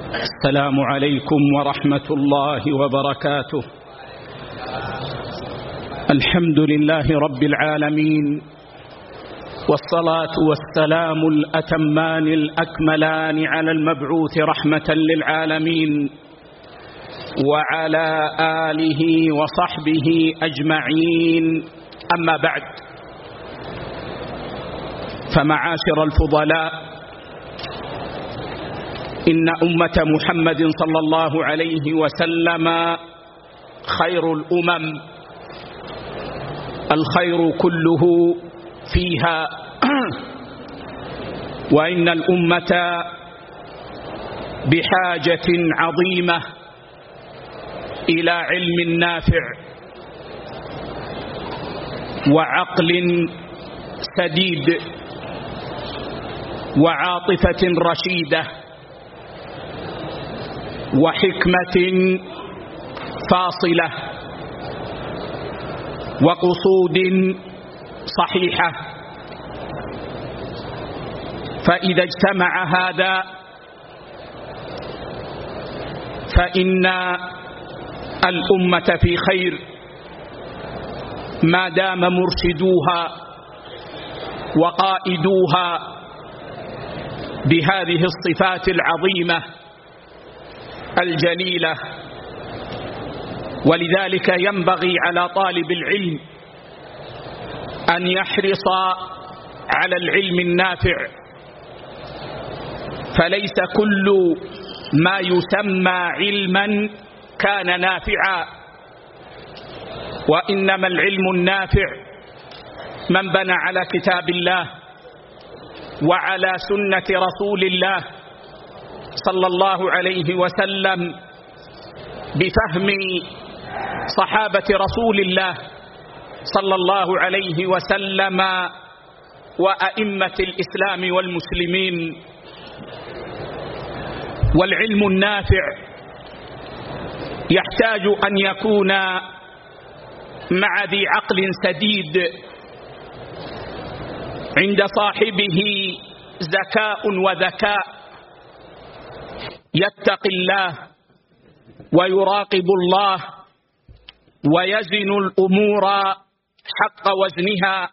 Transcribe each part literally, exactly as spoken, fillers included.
السلام عليكم ورحمة الله وبركاته. الحمد لله رب العالمين، والصلاة والسلام الأتمان الأكملان على المبعوث رحمة للعالمين وعلى آله وصحبه أجمعين. أما بعد، فمعاشر الفضلاء، إن أمة محمد صلى الله عليه وسلم خير الأمم، الخير كله فيها، وإن الأمة بحاجة عظيمة إلى علم نافع وعقل سديد وعاطفة رشيدة وحكمة فاصلة وقصود صحيحة. فإذا اجتمع هذا فإن الأمة في خير ما دام مرشدوها وقائدوها بهذه الصفات العظيمة الجليلة. ولذلك ينبغي على طالب العلم أن يحرص على العلم النافع، فليس كل ما يسمى علما كان نافعا، وإنما العلم النافع من بنى على كتاب الله وعلى سنة رسول الله صلى الله عليه وسلم بفهم صحابة رسول الله صلى الله عليه وسلم وأئمة الإسلام والمسلمين. والعلم النافع يحتاج أن يكون مع ذي عقل سديد عند صاحبه زكاء وذكاء، يتقي الله ويراقب الله ويزن الأمور حق وزنها،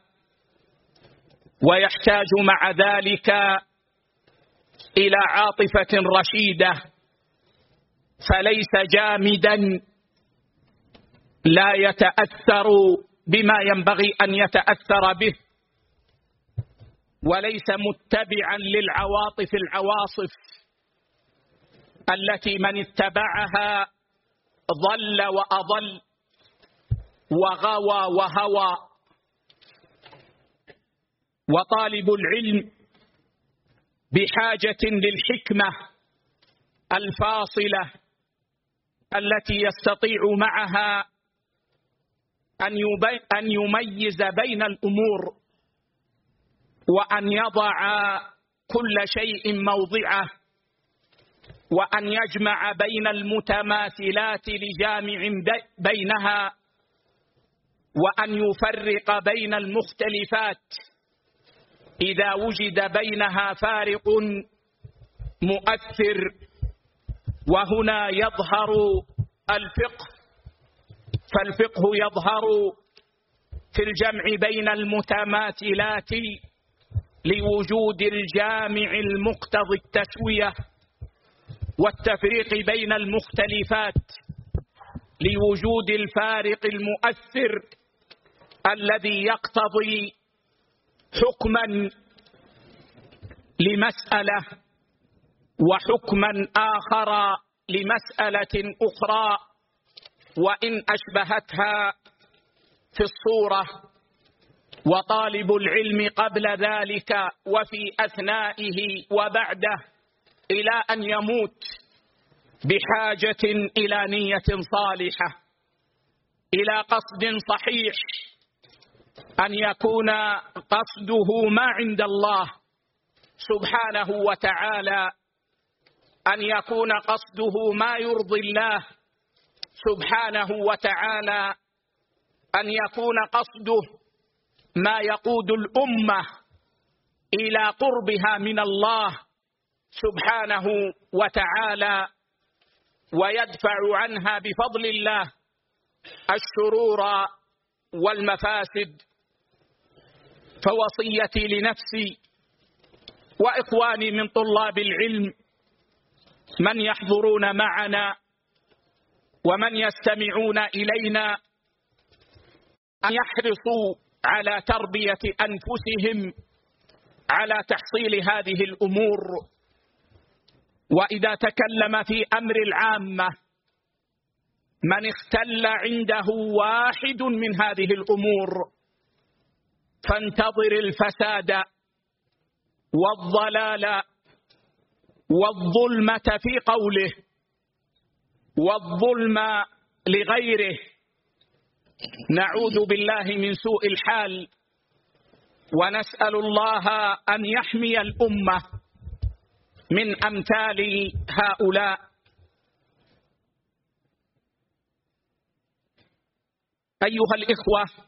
ويحتاج مع ذلك إلى عاطفة رشيدة، فليس جامدا لا يتأثر بما ينبغي أن يتأثر به، وليس متبعا للعواطف العواصف التي من اتبعها ضل وأضل وغوى وهوى. وطالب العلم بحاجة للحكمة الفاصلة التي يستطيع معها أن يميز بين الأمور، وأن يضع كل شيء موضعه، وأن يجمع بين المتماثلات لجامع بينها، وأن يفرق بين المختلفات إذا وجد بينها فارق مؤثر. وهنا يظهر الفقه، فالفقه يظهر في الجمع بين المتماثلات لوجود الجامع المقتضي التسوية، والتفريق بين المختلفات لوجود الفارق المؤثر الذي يقتضي حكما لمسألة وحكما آخر لمسألة أخرى، وإن أشبهتها في الصورة. وطالب العلم قبل ذلك وفي أثنائه وبعده إلى أن يموت بحاجة إلى نية صالحة، إلى قصد صحيح، أن يكون قصده ما عند الله سبحانه وتعالى، أن يكون قصده ما يرضي الله سبحانه وتعالى، أن يكون قصده ما يقود الأمة إلى قربها من الله سبحانه وتعالى ويدفع عنها بفضل الله الشرور والمفاسد. فوصيتي لنفسي وإخواني من طلاب العلم من يحضرون معنا ومن يستمعون إلينا أن يحرصوا على تربية أنفسهم على تحصيل هذه الأمور. وإذا تكلم في أمر العامة من اختل عنده واحد من هذه الأمور فانتظر الفساد والضلال والظلمة في قوله والظلم لغيره. نعوذ بالله من سوء الحال ونسأل الله أن يحمي الأمة من أمثال هؤلاء. أيها الإخوة،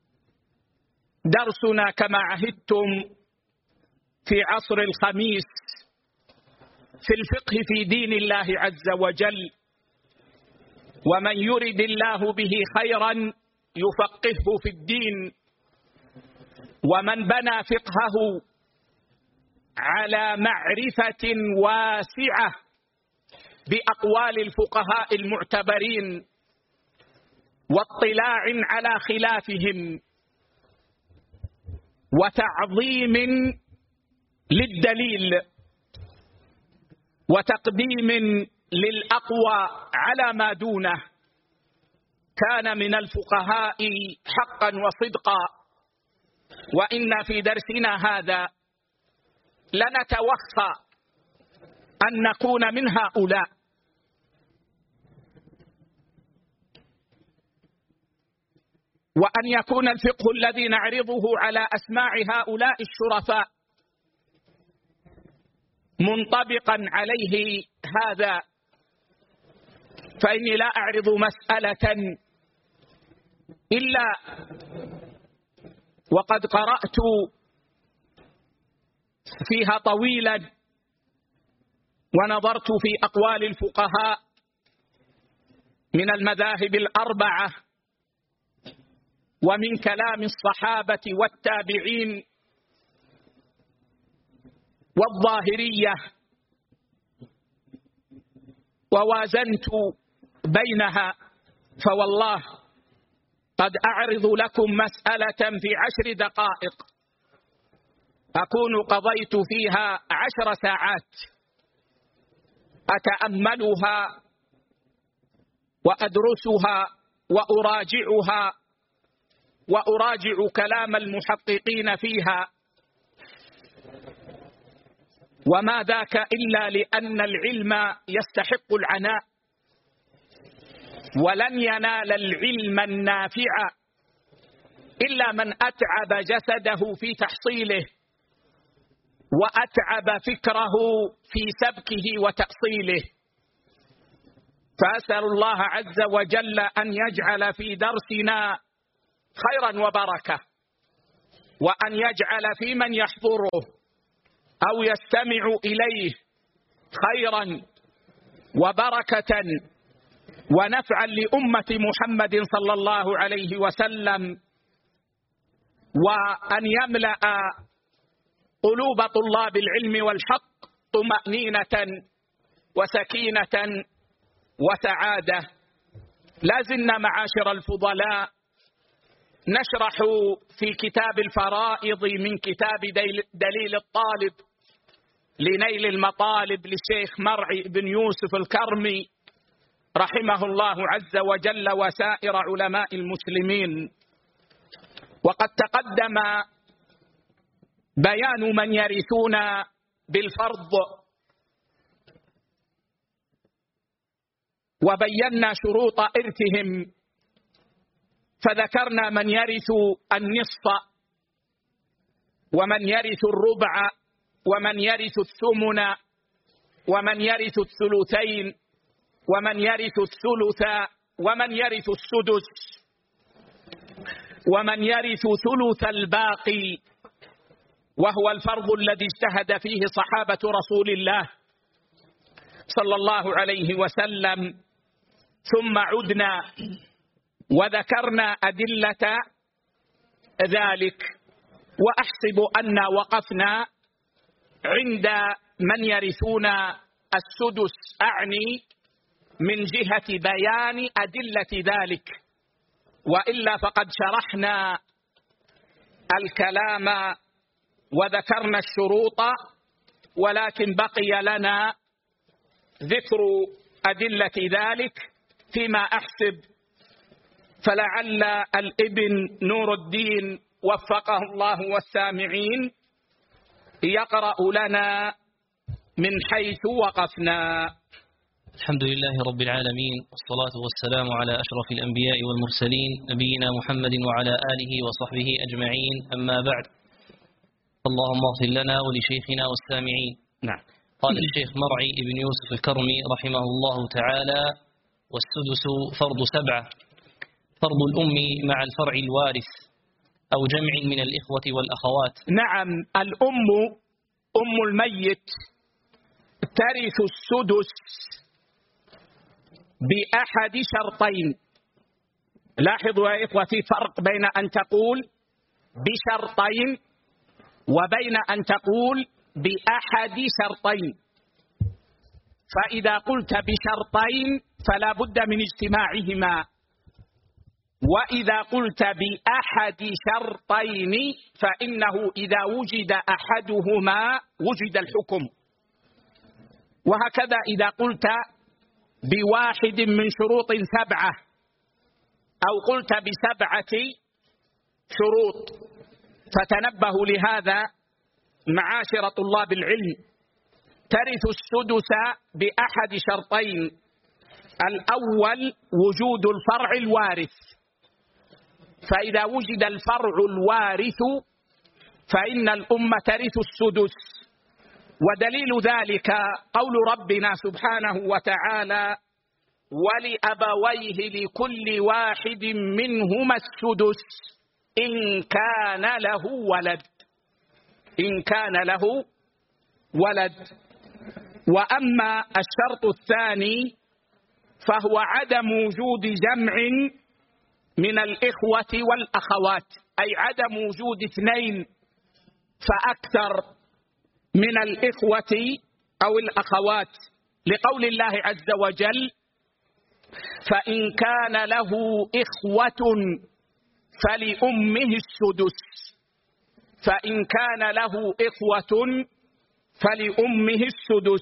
درسنا كما عهدتم في عصر الخميس في الفقه في دين الله عز وجل، ومن يرد الله به خيرا يفقهه في الدين، ومن بنى فقهه على معرفة واسعة بأقوال الفقهاء المعتبرين واطلاع على خلافهم وتعظيم للدليل وتقديم للأقوى على ما دونه، كان من الفقهاء حقا وصدقا. وإن في درسنا هذا لنتوخى أن نكون من هؤلاء. وأن يكون الفقه الذي نعرضه على أسماع هؤلاء الشرفاء منطبقا عليه هذا. فإني لا أعرض مسألة إلا وقد قرأت فيها طويلا ونظرت في أقوال الفقهاء من المذاهب الأربعة ومن كلام الصحابة والتابعين والظاهرية، ووازنت بينها. فوالله قد أعرض لكم مسألة في عشر دقائق أكون قضيت فيها عشر ساعات أتأملها وأدرسها وأراجعها وأراجع كلام المحققين فيها، وما ذاك إلا لأن العلم يستحق العناء، ولن ينال العلم النافع إلا من أتعب جسده في تحصيله وأتعب فكره في سبكه وتأصيله. فأسأل الله عز وجل أن يجعل في درسنا خيرا وبركة، وأن يجعل في من يحضره أو يستمع إليه خيرا وبركة ونفعا لأمة محمد صلى الله عليه وسلم، وأن يملأ قلوب طلاب العلم والحق طمأنينة وسكينة وسعادة. لازلنا معاشر الفضلاء نشرح في كتاب الفرائض من كتاب دليل الطالب لنيل المطالب للشيخ مرعي بن يوسف الكرمي رحمه الله عز وجل وسائر علماء المسلمين. وقد تقدم بيان من يرثون بالفرض، وبينا شروط إرثهم، فذكرنا من يرث النصف ومن يرث الربع ومن يرث الثمن ومن يرث الثلثين ومن يرث الثلث ومن يرث السدس ومن يرث ثلث الباقي وهو الفرض الذي اجتهد فيه صحابة رسول الله صلى الله عليه وسلم. ثم عدنا وذكرنا أدلة ذلك، وأحسب أن وقفنا عند من يرثون السدس، أعني من جهة بيان أدلة ذلك، وإلا فقد شرحنا الكلام وذكرنا الشروط، ولكن بقي لنا ذكر أدلة ذلك فيما أحسب، فلعل الابن نور الدين وفقه الله والسامعين يقرأ لنا من حيث وقفنا. الحمد لله رب العالمين، والصلاة والسلام على أشرف الأنبياء والمرسلين نبينا محمد وعلى آله وصحبه أجمعين، أما بعد. اللهم اغفر لنا ولشيخنا والسامعين. نعم. قال الشيخ مرعي ابن يوسف الكرمي رحمه الله تعالى: والسدس فرض سبعة: فرض الأم مع الفرع الوارث أو جمع من الإخوة والأخوات. نعم، الأم أم الميت ترث السدس بأحد شرطين. لاحظوا يا إخوة، في فرق بين أن تقول بشرطين وبين أن تقول بأحد شرطين. فإذا قلت بشرطين فلا بد من اجتماعهما، وإذا قلت بأحد شرطين فإنه إذا وجد أحدهما وجد الحكم. وهكذا إذا قلت بواحد من شروط سبعة أو قلت بسبعة شروط. فتنبهوا لهذا معاشر طلاب العلم، ترث السدس بأحد شرطين: الأول وجود الفرع الوارث، فإذا وجد الفرع الوارث فإن الأم ترث السدس. ودليل ذلك قول ربنا سبحانه وتعالى: ولأبويه لكل واحد منهما السدس إن كان له ولد. إن كان له ولد. وأما الشرط الثاني فهو عدم وجود جمع من الإخوة والأخوات، أي عدم وجود اثنين فأكثر من الإخوة أو الأخوات، لقول الله عز وجل: فإن كان له إخوة فلأمه السدس. فإن كان له إخوة فلأمه السدس.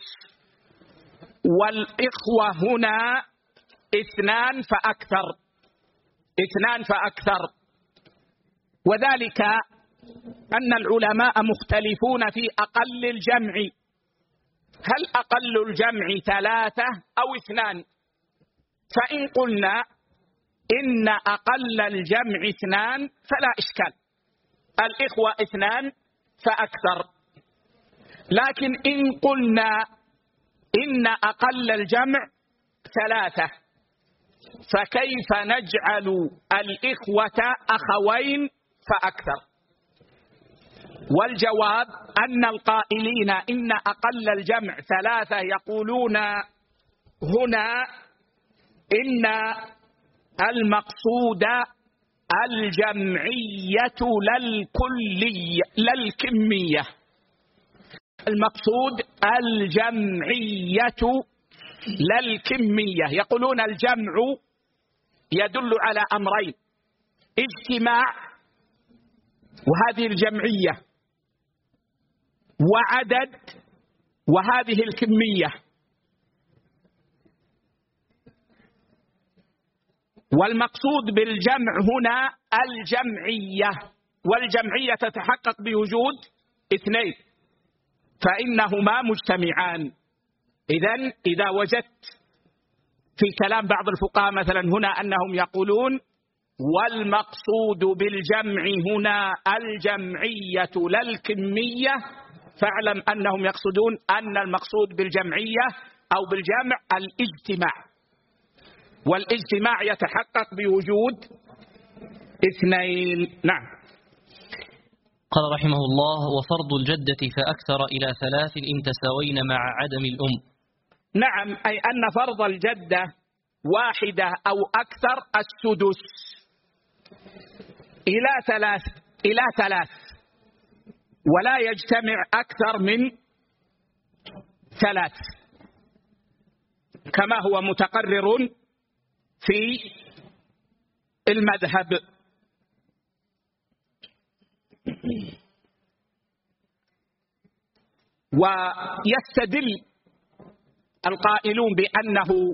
والإخوة هنا اثنان فأكثر، اثنان فأكثر. وذلك أن العلماء مختلفون في أقل الجمع، هل أقل الجمع ثلاثة أو اثنان؟ فإن قلنا إن أقل الجمع اثنان فلا إشكال، الإخوة اثنان فأكثر. لكن إن قلنا إن أقل الجمع ثلاثة فكيف نجعل الإخوة أخوين فأكثر؟ والجواب أن القائلين إن أقل الجمع ثلاثة يقولون هنا إن المقصود الجمعية للكلية للكمية. المقصود الجمعية للكمية. يقولون الجمع يدل على أمرين: اجتماع وهذه الجمعية، وعدد وهذه الكمية. والمقصود بالجمع هنا الجمعية، والجمعية تتحقق بوجود اثنين فإنهما مجتمعان. إذن إذا وجدت في كلام بعض الفقهاء مثلا هنا أنهم يقولون والمقصود بالجمع هنا الجمعية لا الكمية، فاعلم أنهم يقصدون أن المقصود بالجمعية أو بالجمع الاجتماع، والاجتماع يتحقق بوجود اثنين. نعم. قال رحمه الله: وفرض الجدة فأكثر إلى ثلاث إن تساوين مع عدم الأم. نعم، أي أن فرض الجدة واحدة أو أكثر السدس إلى ثلاث إلى ثلاث ولا يجتمع أكثر من ثلاث كما هو متقرر في المذهب. ويستدل القائلون بأنه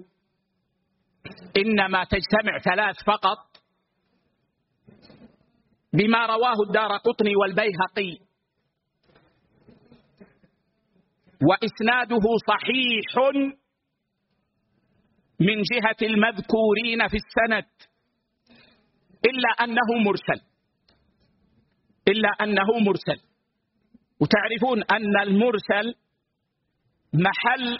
إنما تجتمع ثلاث فقط بما رواه الدارقطني والبيهقي وإسناده صحيح من جهة المذكورين في السند، إلا أنه مرسل إلا أنه مرسل وتعرفون أن المرسل محل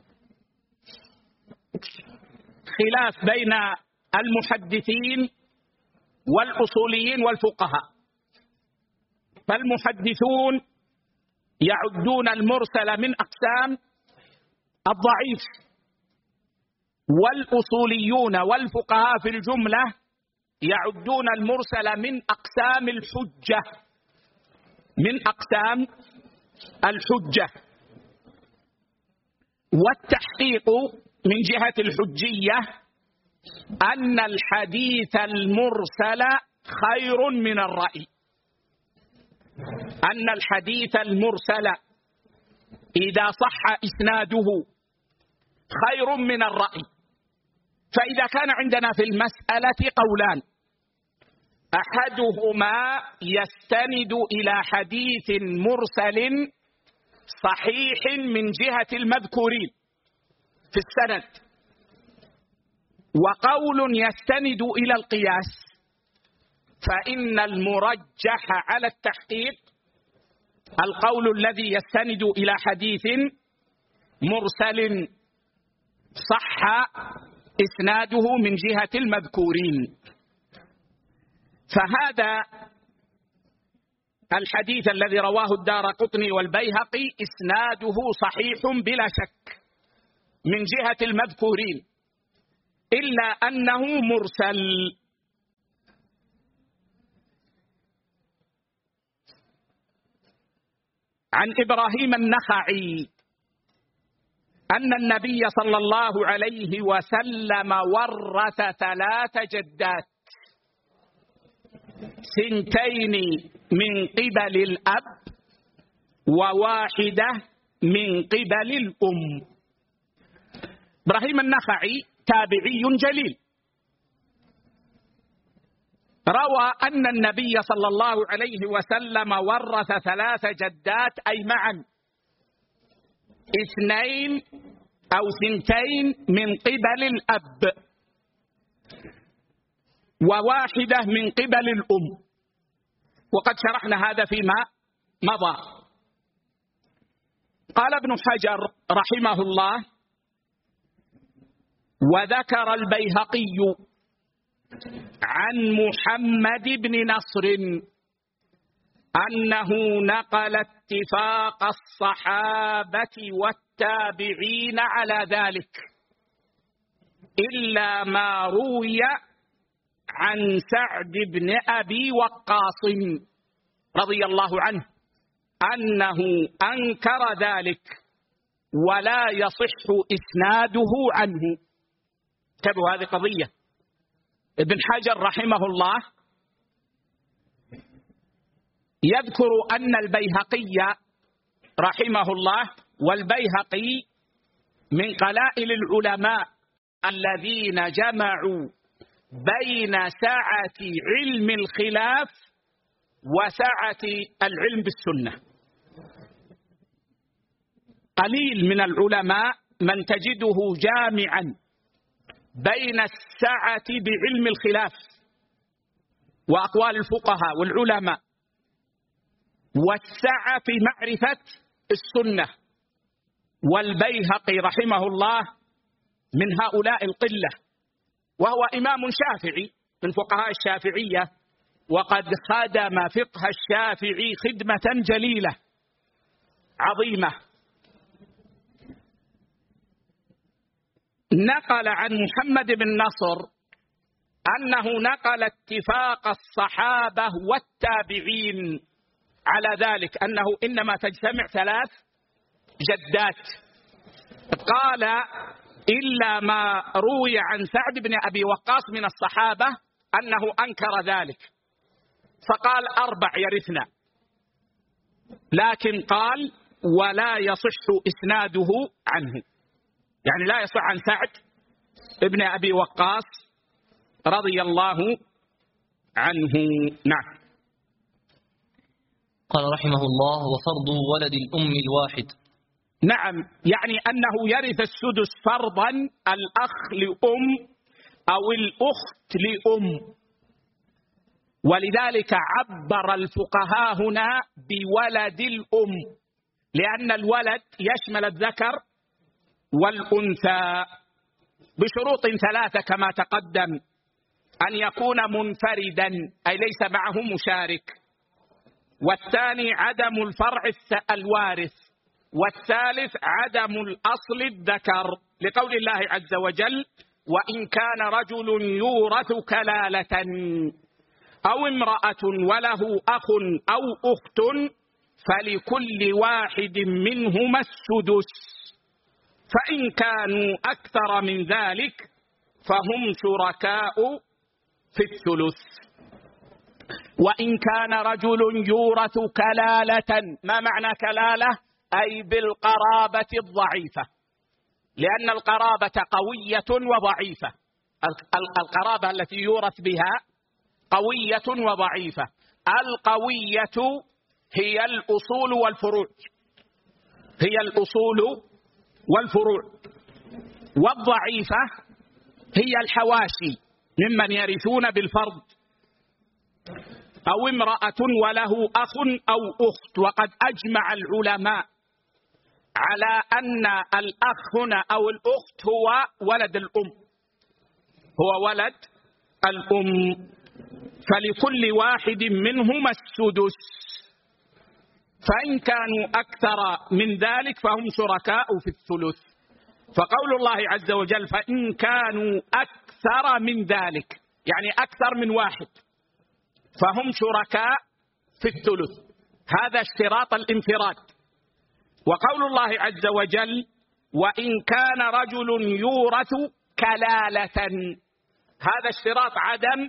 خلاف بين المحدثين والأصوليين والفقهاء. فالمحدثون يعدون المرسل من أقسام الضعيف، والأصوليون والفقهاء في الجملة يعدون المرسل من أقسام الحجة من أقسام الحجة. والتحقيق من جهة الحجية أن الحديث المرسل خير من الرأي أن الحديث المرسل إذا صح إسناده خير من الرأي. فإذا كان عندنا في المسألة قولان، أحدهما يستند إلى حديث مرسل صحيح من جهة المذكورين في السند، وقول يستند إلى القياس، فإن المرجح على التحقيق القول الذي يستند إلى حديث مرسل صح إسناده من جهة المذكورين. فهذا الحديث الذي رواه الدارقطني والبيهقي إسناده صحيح بلا شك من جهة المذكورين، إلا أنه مرسل. عن إبراهيم النخعي أن النبي صلى الله عليه وسلم ورث ثلاث جدات، سنتين من قبل الأب وواحدة من قبل الأم. إبراهيم النخعي تابعي جليل، روى أن النبي صلى الله عليه وسلم ورث ثلاث جدات، أي معا اثنين أو سنتين من قبل الأب وواحدة من قبل الأم، وقد شرحنا هذا فيما مضى. قال ابن حجر رحمه الله: وذكر البيهقي عن محمد بن نصر أنه نقل اتفاق الصحابة والتابعين على ذلك، إلا ما روي عن سعد بن أبي وقاص رضي الله عنه أنه أنكر ذلك ولا يصح إسناده عنه. انتبهوا، هذه قضية. ابن حجر رحمه الله يذكر أن البيهقي رحمه الله، والبيهقي من قلائل العلماء الذين جمعوا بين سعة علم الخلاف وسعة العلم بالسنة. قليل من العلماء من تجده جامعا بين السعة بعلم الخلاف وأقوال الفقهاء والعلماء والسعة في معرفة السنة. والبيهقي رحمه الله من هؤلاء القلة، وهو إمام شافعي من فقهاء الشافعية، وقد خدم فقه الشافعي خدمة جليلة عظيمة. نقل عن محمد بن نصر أنه نقل اتفاق الصحابة والتابعين على ذلك، أنه إنما تجتمع ثلاث جدات. قال: إلا ما روي عن سعد بن أبي وقاص من الصحابة أنه أنكر ذلك، فقال: أربع يرثنا، لكن قال: ولا يصح إسناده عنه، يعني لا يصح عن سعد بن أبي وقاص رضي الله عنه. نعم. قال رحمه الله: وفرض ولد الأم الواحد. نعم، يعني أنه يرث السدس فرضا الأخ لأم أو الأخت لأم، ولذلك عبر الفقهاء هنا بولد الأم، لأن الولد يشمل الذكر والأنثى بشروط ثلاثة كما تقدم: أن يكون منفردا أي ليس معه مشارك، والثاني عدم الفرع الوارث، والثالث عدم الأصل الذكر، لقول الله عز وجل: وإن كان رجل يورث كلالة أو امرأة وله أخ أو أخت فلكل واحد منهما السدس، فإن كانوا أكثر من ذلك فهم شركاء في الثلث. وإن كان رجل يورث كلالة، ما معنى كلالة؟ أي بالقرابة الضعيفة، لأن القرابة قوية وضعيفة. القرابة التي يورث بها قوية وضعيفة. القوية هي الأصول والفروع، هي الأصول والفروع، والضعيفة هي الحواشي ممن يرثون بالفرض، أو امرأة وله أخ أو أخت. وقد أجمع العلماء على أن الأخ هنا أو الأخت هو ولد الأم، هو ولد الأم، فلكل واحد منهما السدس، فإن كانوا أكثر من ذلك فهم شركاء في الثلث. فقول الله عز وجل: فإن كانوا أكثر من ذلك، يعني أكثر من واحد، فهم شركاء في الثلث، هذا اشتراط الانفراد. وقول الله عز وجل: وإن كان رجل يورث كلالة، هذا اشتراط عدم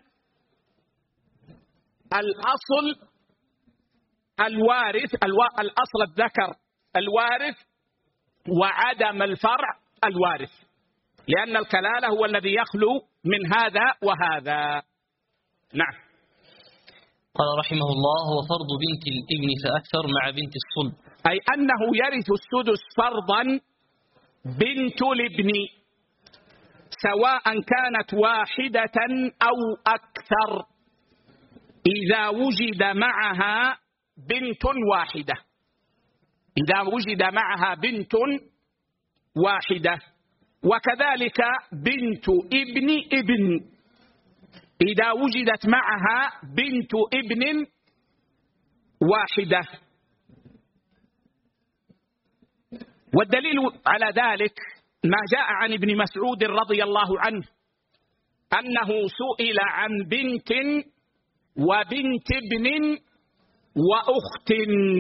الأصل الوارث، الأصل الذكر الوارث، وعدم الفرع الوارث، لأن الكلالة هو الذي يخلو من هذا وهذا. نعم. قال رحمه الله: وفرض بنت الابن فأكثر مع بنت الصلب، أي أنه يرث السدس فرضا بنت الابن، سواء كانت واحدة أو أكثر، إذا وجد معها بنت واحدة، إذا وجد معها بنت واحدة. وكذلك بنت ابن ابن، إذا وجدت معها بنت ابن واحدة. والدليل على ذلك ما جاء عن ابن مسعود رضي الله عنه أنه سئل عن بنت وبنت ابن وأخت،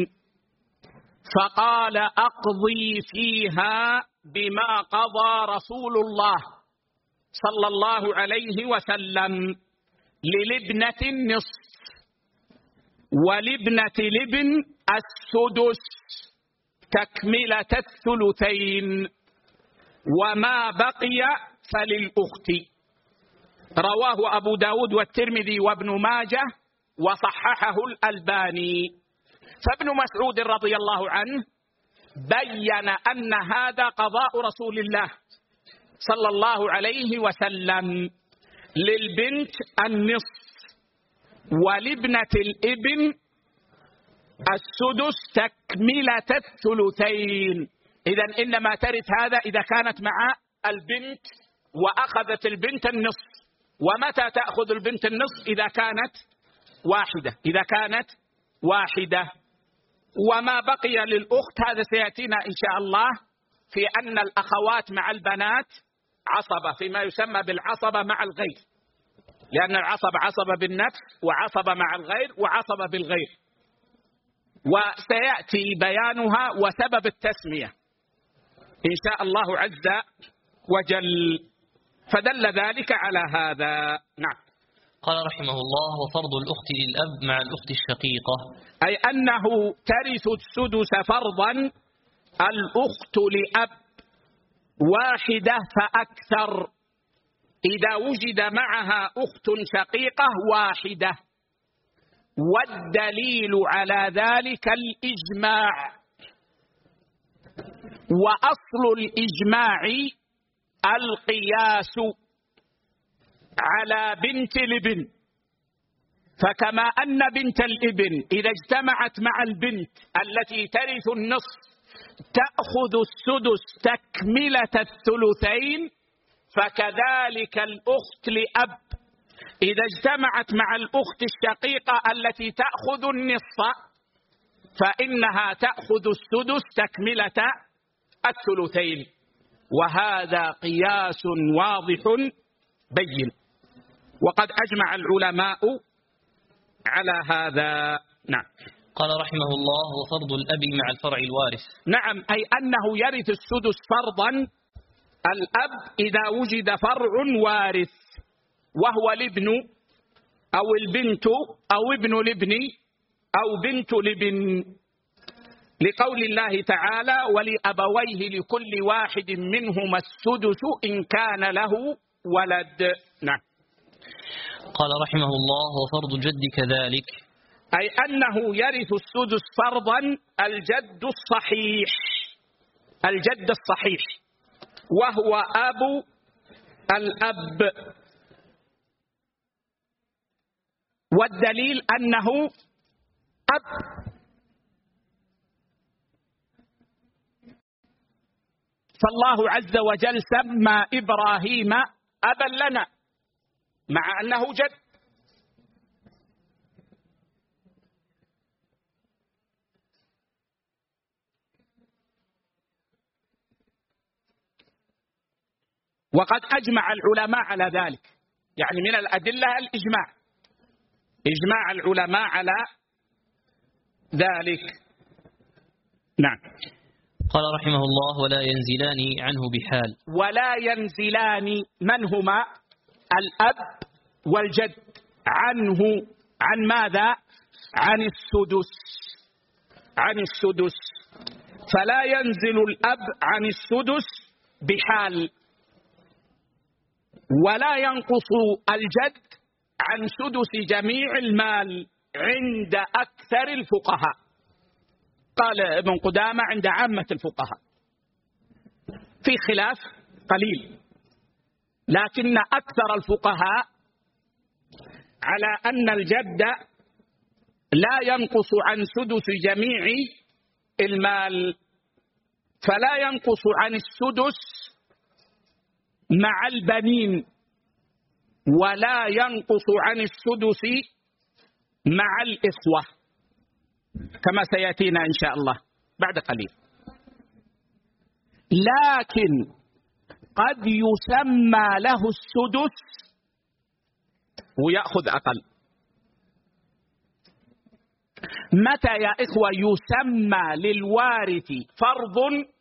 فقال: أقضي فيها بما قضى رسول الله صلى الله عليه وسلم، للابنة النصف ولابنة الابن السدس تكملة الثلثين، وما بقي فللأخت. رواه أبو داود والترمذي وابن ماجه وصححه الألباني. فابن مسعود رضي الله عنه بين أن هذا قضاء رسول الله صلى الله عليه وسلم، للبنت النصف ولابنة الابن السدس تكملة الثلثين. إذن إنما ترث هذا إذا كانت مع البنت وأخذت البنت النصف. ومتى تأخذ البنت النصف؟ إذا كانت واحدة إذا كانت واحدة. وما بقي للأخت هذا سيأتينا إن شاء الله في أن الأخوات مع البنات عصبة فيما يسمى بالعصبة مع الغير، لأن العصبة عصبة بالنفس وعصبة مع الغير وعصبة بالغير، وسيأتي بيانها وسبب التسمية إن شاء الله عز وجل. فدل ذلك على هذا. نعم. قال رحمه الله: وفرض الأخت للأب مع الأخت الشقيقة، أي أنه ترث السدس فرضا الأخت لأب واحدة فأكثر إذا وجد معها أخت شقيقة واحدة. والدليل على ذلك الإجماع، وأصل الإجماع القياس على بنت الابن. فكما أن بنت الابن إذا اجتمعت مع البنت التي ترث النصف تأخذ السدس تكملة الثلثين، فكذلك الأخت لأب إذا اجتمعت مع الأخت الشقيقة التي تأخذ النصف فإنها تأخذ السدس تكملة الثلثين. وهذا قياس واضح بين، وقد أجمع العلماء على هذا. نعم. قال رحمه الله: وفرض الأب مع الفرع الوارث. نعم، أي أنه يرث السدس فرضا الأب إذا وجد فرع وارث، وهو الابن أو البنت أو ابن الابن أو بنت الابن، لقول الله تعالى: ولأبويه لكل واحد منهما السدس إن كان له ولد. نعم. قال رحمه الله: وفرض الجد كذلك، أي أنه يرث السدس فرضا الجد الصحيح، الجد الصحيح وهو أبو الأب. والدليل أنه أب، فالله عز وجل سمى إبراهيم أبا لنا مع أنه جد. وقد أجمع العلماء على ذلك، يعني من الأدلة الإجماع، إجماع العلماء على ذلك. نعم. قال رحمه الله: ولا ينزلان عنه بحال. ولا ينزلان من هما؟ الأب والجد عنه، عن ماذا؟ عن السدس، عن السدس. فلا ينزل الأب عن السدس بحال، ولا ينقص الجد عن سدس جميع المال عند أكثر الفقهاء. قال ابن قدامة عند عامة الفقهاء، في خلاف قليل، لكن أكثر الفقهاء على أن الجد لا ينقص عن سدس جميع المال، فلا ينقص عن السدس مع البنين، ولا ينقص عن السدس مع الإخوة، كما سيأتينا إن شاء الله بعد قليل. لكن قد يسمى له السدس ويأخذ أقل. متى يا إخوة يسمى للوارث فرض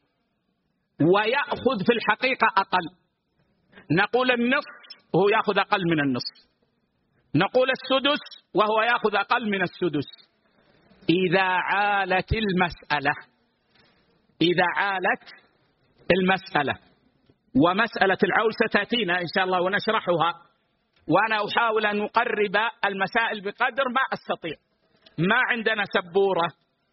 ويأخذ في الحقيقة أقل؟ نقول النصف وهو يأخذ أقل من النصف، نقول السدس وهو يأخذ أقل من السدس. إذا عالت المسألة، إذا عالت المسألة، ومسألة العول ستأتينا إن شاء الله ونشرحها، وأنا أحاول أن أقرب المسائل بقدر ما أستطيع. ما عندنا سبورة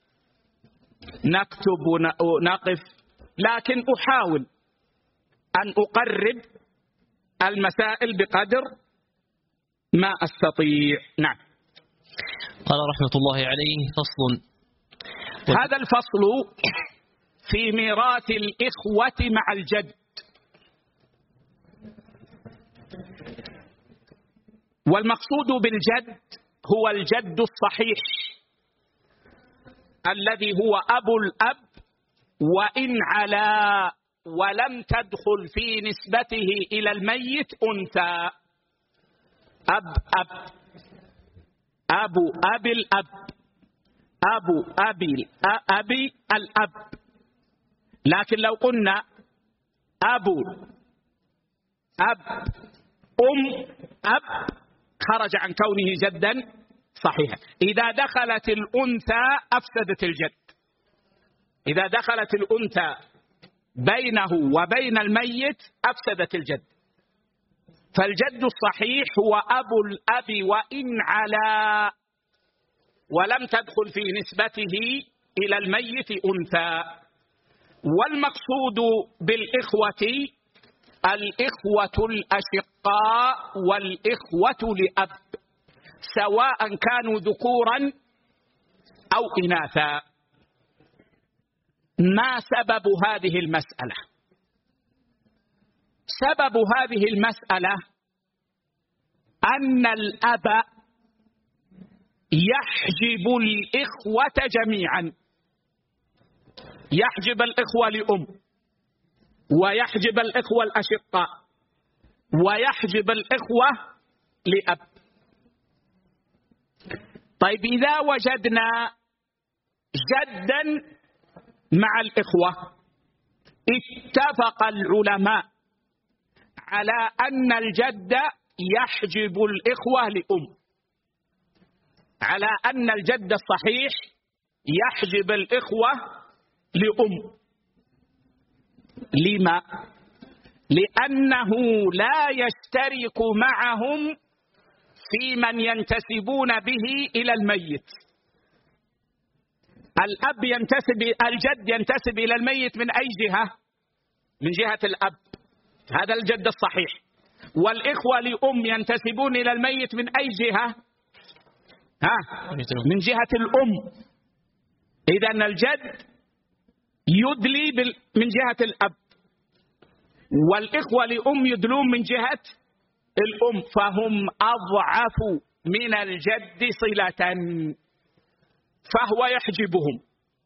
نكتب ونقف، لكن أحاول أن أقرب المسائل بقدر ما أستطيع. نعم. قال رحمة الله عليه: فصل. هذا الفصل في ميراث الإخوة مع الجد. والمقصود بالجد هو الجد الصحيح الذي هو أبو الأب وإن علا ولم تدخل في نسبته إلى الميت أنثى. أب أب أبو أبي الأب أبو أبي أبي الأب. لكن لو قلنا أبو أب أم أب خرج عن كونه جدا صحيحا. إذا دخلت الأنثى أفسدت الجد. إذا دخلت الأنثى بينه وبين الميت أفسدت الجد. فالجد الصحيح هو أبو الأب وإن علا ولم تدخل في نسبته إلى الميت أنثى. والمقصود بالإخوة الإخوة الأشقاء والإخوة لأب سواء كانوا ذكورا أو إناثا. ما سبب هذه المسألة؟ سبب هذه المسألة أن الأب يحجب الإخوة جميعا، يحجب الإخوة لأم ويحجب الإخوة الأشقاء ويحجب الإخوة لأب. طيب إذا وجدنا جدا مع الإخوة اتفق العلماء على أن الجد يحجب الإخوة لأم، على أن الجد الصحيح يحجب الإخوة لأم. لما؟ لأنه لا يشترك معهم في من ينتسبون به إلى الميت. الأب ينتسب، الجد ينتسب إلى الميت من أي جهة؟ من جهة الأب، هذا الجد الصحيح. والإخوة لأم ينتسبون إلى الميت من أي جهة؟ ها؟ من جهة الأم. إذن الجد يدلي من جهة الأب والإخوة لأم يدلون من جهة الأم، فهم أضعف من الجد صلة فهو يحجبهم.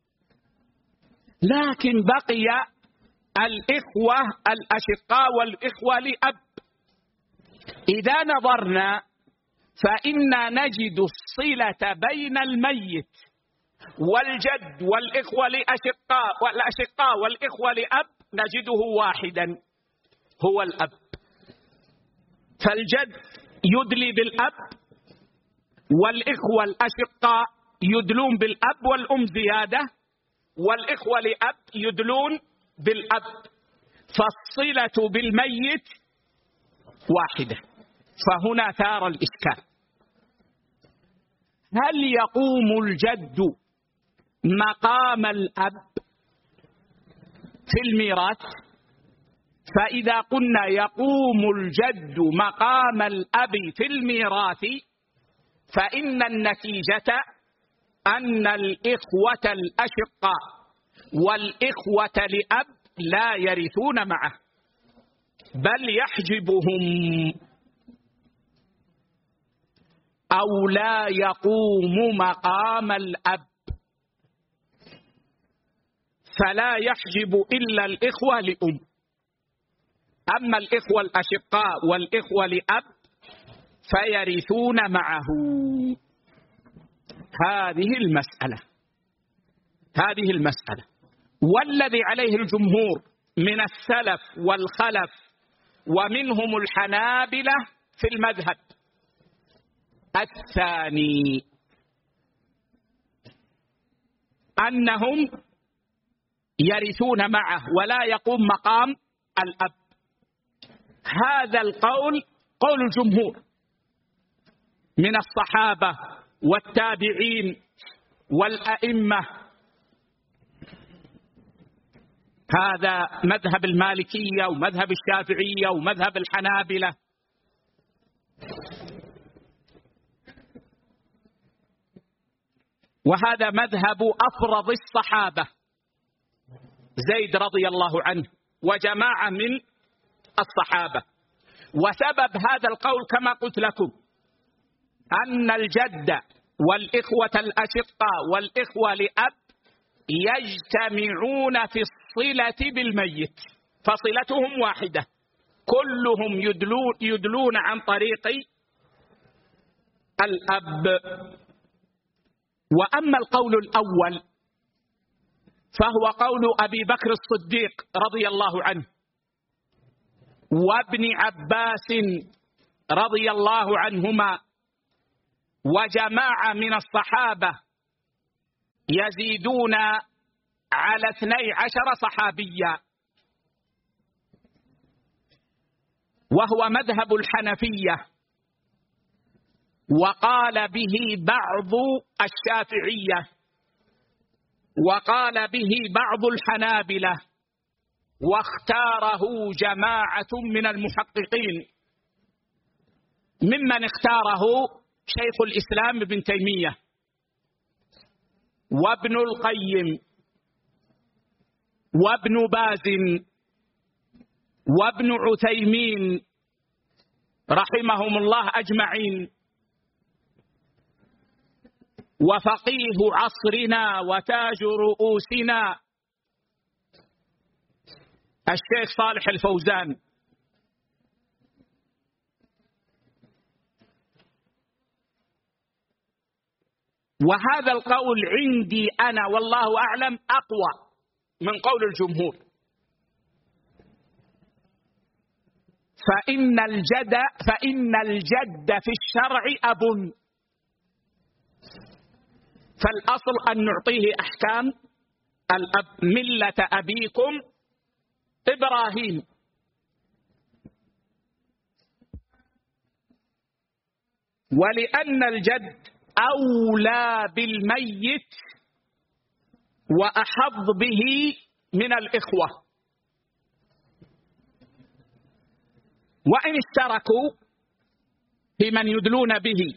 لكن بقي الإخوة الأشقاء والإخوة لأب. إذا نظرنا فإنا نجد الصلة بين الميت والجد والإخوة لأشقاء والأشقاء والإخوة لأب نجده واحدا هو الأب. فالجد يدلي بالأب والإخوة الأشقاء يدلون بالأب والأم زيادة، والإخوة لأب يدلون بالأب، فالصلة بالميت واحدة. فهنا ثار الإشكال: هل يقوم الجد مقام الأب في الميراث؟ فإذا قلنا يقوم الجد مقام الأب في الميراث فإن النتيجة أن الإخوة الأشقاء والإخوة لأب لا يرثون معه بل يحجبهم أو لا يقوم مقام الأب، فلا يحجب إلا الإخوة لأم. أما الإخوة الأشقاء والإخوة لأب فيرثون معه. هذه المسألة هذه المسألة والذي عليه الجمهور من السلف والخلف ومنهم الحنابلة في المذهب الثاني، أنهم يرثون معه ولا يقوم مقام الأب. هذا القول قول الجمهور من الصحابة والتابعين والأئمة. هذا مذهب المالكية ومذهب الشافعية ومذهب الحنابلة. وهذا مذهب أفرض الصحابة زيد رضي الله عنه وجماعة من الصحابة. وسبب هذا القول كما قلت لكم أن الجد والإخوة الأشقاء والإخوة لأب يجتمعون في الصلة بالميت، فصلتهم واحدة، كلهم يدلون, يدلون عن طريق الأب. وأما القول الأول فهو قول أبي بكر الصديق رضي الله عنه وابن عباس رضي الله عنهما وجماعة من الصحابة يزيدون على اثني عشر صحابيا، وهو مذهب الحنفية، وقال به بعض الشافعية، وقال به بعض الحنابلة، واختاره جماعة من المحققين، ممن اختاره شيخ الإسلام ابن تيمية وابن القيم وابن باز وابن عثيمين رحمهم الله أجمعين، وفقيه عصرنا وتاج رؤوسنا الشيخ صالح الفوزان. وهذا القول عندي أنا والله أعلم أقوى من قول الجمهور، فإن الجد فإن الجد في الشرع أب، فالأصل أن نعطيه أحكام الأب، ملة أبيكم إبراهيم. ولأن الجد أولى بالميت وأحظ به من الإخوة، وإن اشتركوا في من يدلون به،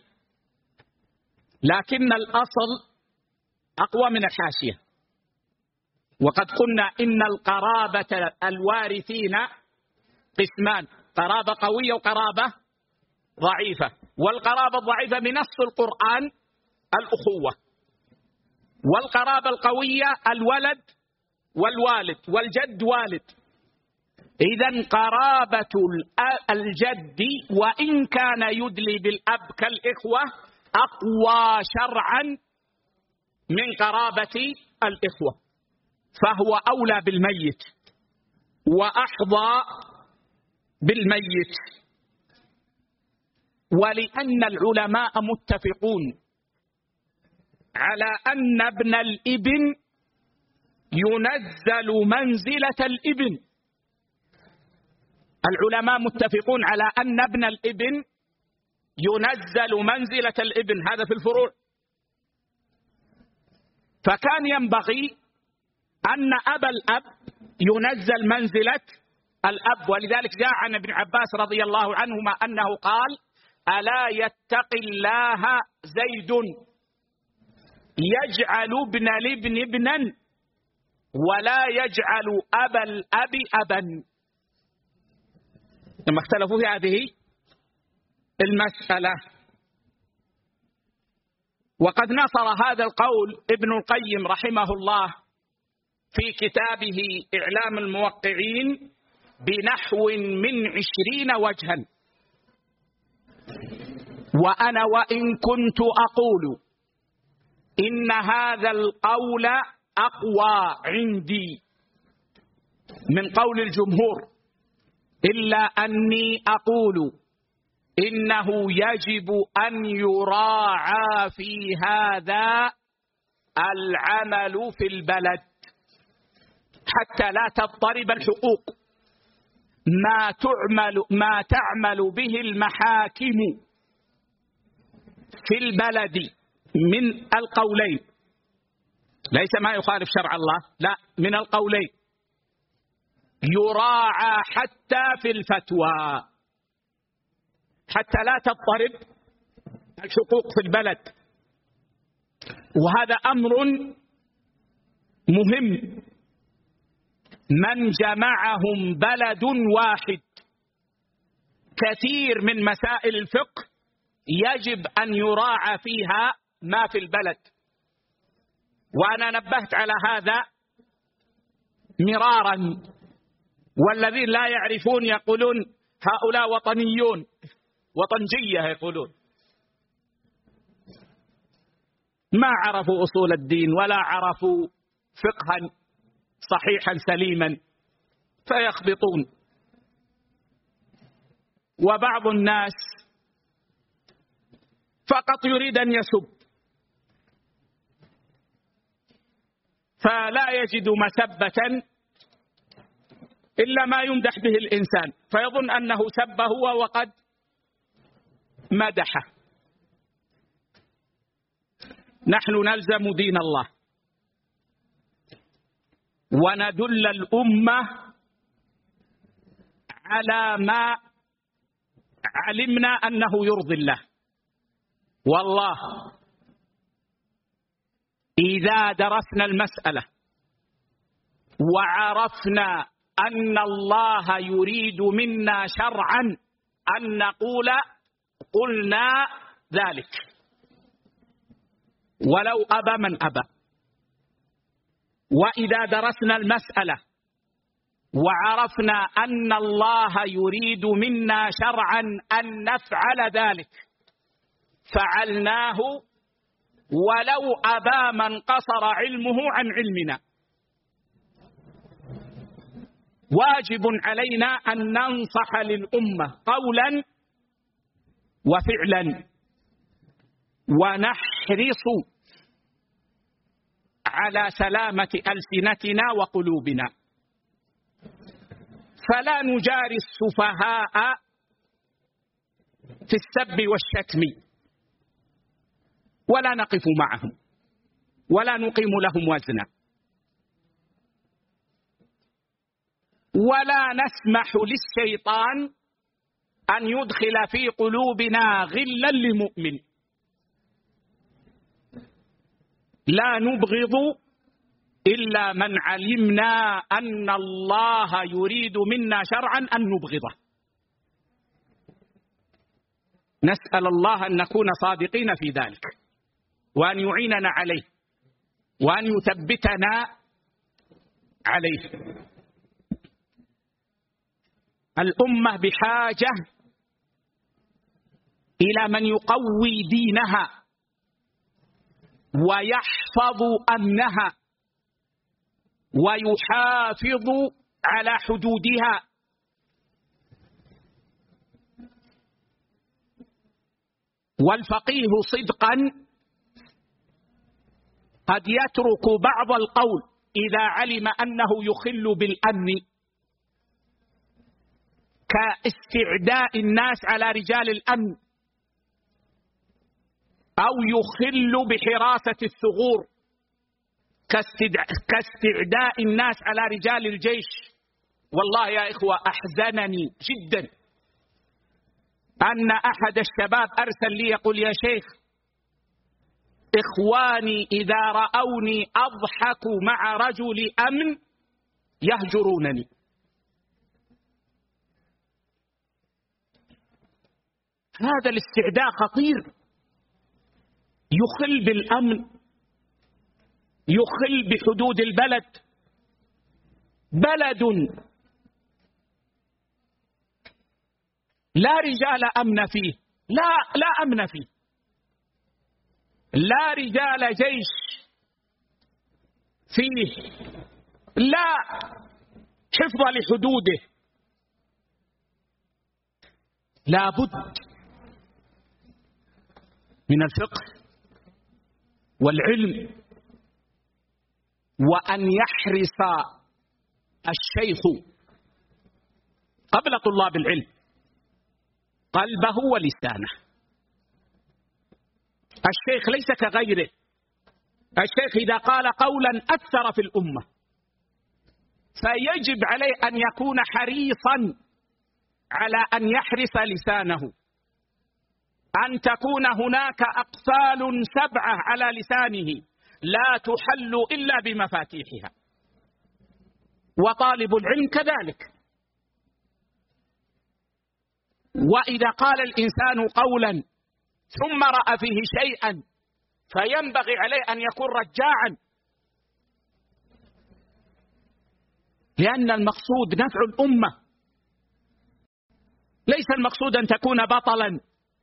لكن الأصل أقوى من الحاشية. وقد قلنا إن القرابة الوارثين قسمان، قرابة قوية وقرابة ضعيفة، والقرابة الضعيفة بنص القرآن الأخوة، والقرابة القوية الولد والوالد والجد والد. إذن قرابة الجد وإن كان يدلي بالأب كالإخوة أقوى شرعا من قرابة الإخوة، فهو أولى بالميت وأحظى بالميت. ولأن العلماء متفقون على أن ابن الابن ينزل منزلة الابن، العلماء متفقون على أن ابن الابن ينزل منزلة الابن، هذا في الفروع. فكان ينبغي أن أبا الأب ينزل منزلة الأب، ولذلك جاء عن ابن عباس رضي الله عنهما أنه قال: ألا يتقي الله زيد يجعل ابن الابن ابنا ولا يجعل أبا الأب أبا. لما اختلفوا في هذه المسألة. وقد نصر هذا القول ابن القيم رحمه الله في كتابه إعلام الموقعين بنحو من عشرين وجها. وأنا وإن كنت أقول إن هذا القول أقوى عندي من قول الجمهور، إلا أني أقول إنه يجب أن يراعى في هذا العمل في البلد حتى لا تضطرب الحقوق، ما تعمل ما تعمل به المحاكم في البلد من القولين، ليس ما يخالف شرع الله، لا، من القولين يراعى حتى في الفتوى حتى لا تضطرب الحقوق في البلد. وهذا أمر مهم. من جمعهم بلد واحد كثير من مسائل الفقه يجب أن يراعى فيها ما في البلد، وأنا نبهت على هذا مرارا، والذين لا يعرفون يقولون هؤلاء وطنيون، وطنجية يقولون، ما عرفوا أصول الدين ولا عرفوا فقها صحيحا سليما فيخبطون. وبعض الناس فقط يريد أن يسب، فلا يجد مسبة إلا ما يمدح به الإنسان، فيظن أنه سب هو وقد مدحه. نحن نلزم دين الله وندل الأمة على ما علمنا أنه يرضي الله. والله إذا درسنا المسألة وعرفنا أن الله يريد منا شرعا أن نقول قلنا ذلك ولو أبى من أبى. وإذا درسنا المسألة وعرفنا أن الله يريد منا شرعا أن نفعل ذلك فعلناه ولو أبى من قصر علمه عن علمنا. واجب علينا أن ننصح للأمة قولا وفعلا، ونحرص على سلامة ألسنتنا وقلوبنا، فلا نجاري السفهاء في السب والشتم، ولا نقف معهم ولا نقيم لهم وزنا، ولا نسمح للشيطان أن يدخل في قلوبنا غلا لمؤمن. لا نبغض إلا من علمنا أن الله يريد منا شرعا أن نبغضه. نسأل الله أن نكون صادقين في ذلك، وأن يعيننا عليه، وأن يثبتنا عليه. الأمة بحاجة إلى من يقوي دينها ويحفظ أمنها ويحافظ على حدودها. والفقيه صدقا قد يترك بعض القول إذا علم أنه يخل بالأمن، كاستعداء الناس على رجال الأمن، أو يخل بحراسة الثغور كاستعداء الناس على رجال الجيش. والله يا إخوة أحزنني جدا أن أحد الشباب أرسل لي يقول يا شيخ إخواني إذا رأوني أضحك مع رجل أمن يهجرونني. هذا الاستعداء خطير، يخل بالأمن، يخل بحدود البلد. بلد لا رجال أمن فيه، لا لا أمن فيه، لا رجال جيش فيه، لا حفظ لحدوده. لا بد من الفقه والعلم، وأن يحرص الشيخ قبل طلاب العلم قلبه ولسانه. الشيخ ليس كغيره. الشيخ إذا قال قولا أثر في الأمة فيجب عليه أن يكون حريصا على أن يحرس لسانه، أن تكون هناك أقفال سبعة على لسانه لا تحل إلا بمفاتيحها. وطالب العلم كذلك. وإذا قال الإنسان قولا ثم رأى فيه شيئا فينبغي عليه أن يكون رجاعا، لأن المقصود نفع الأمة، ليس المقصود أن تكون بطلا،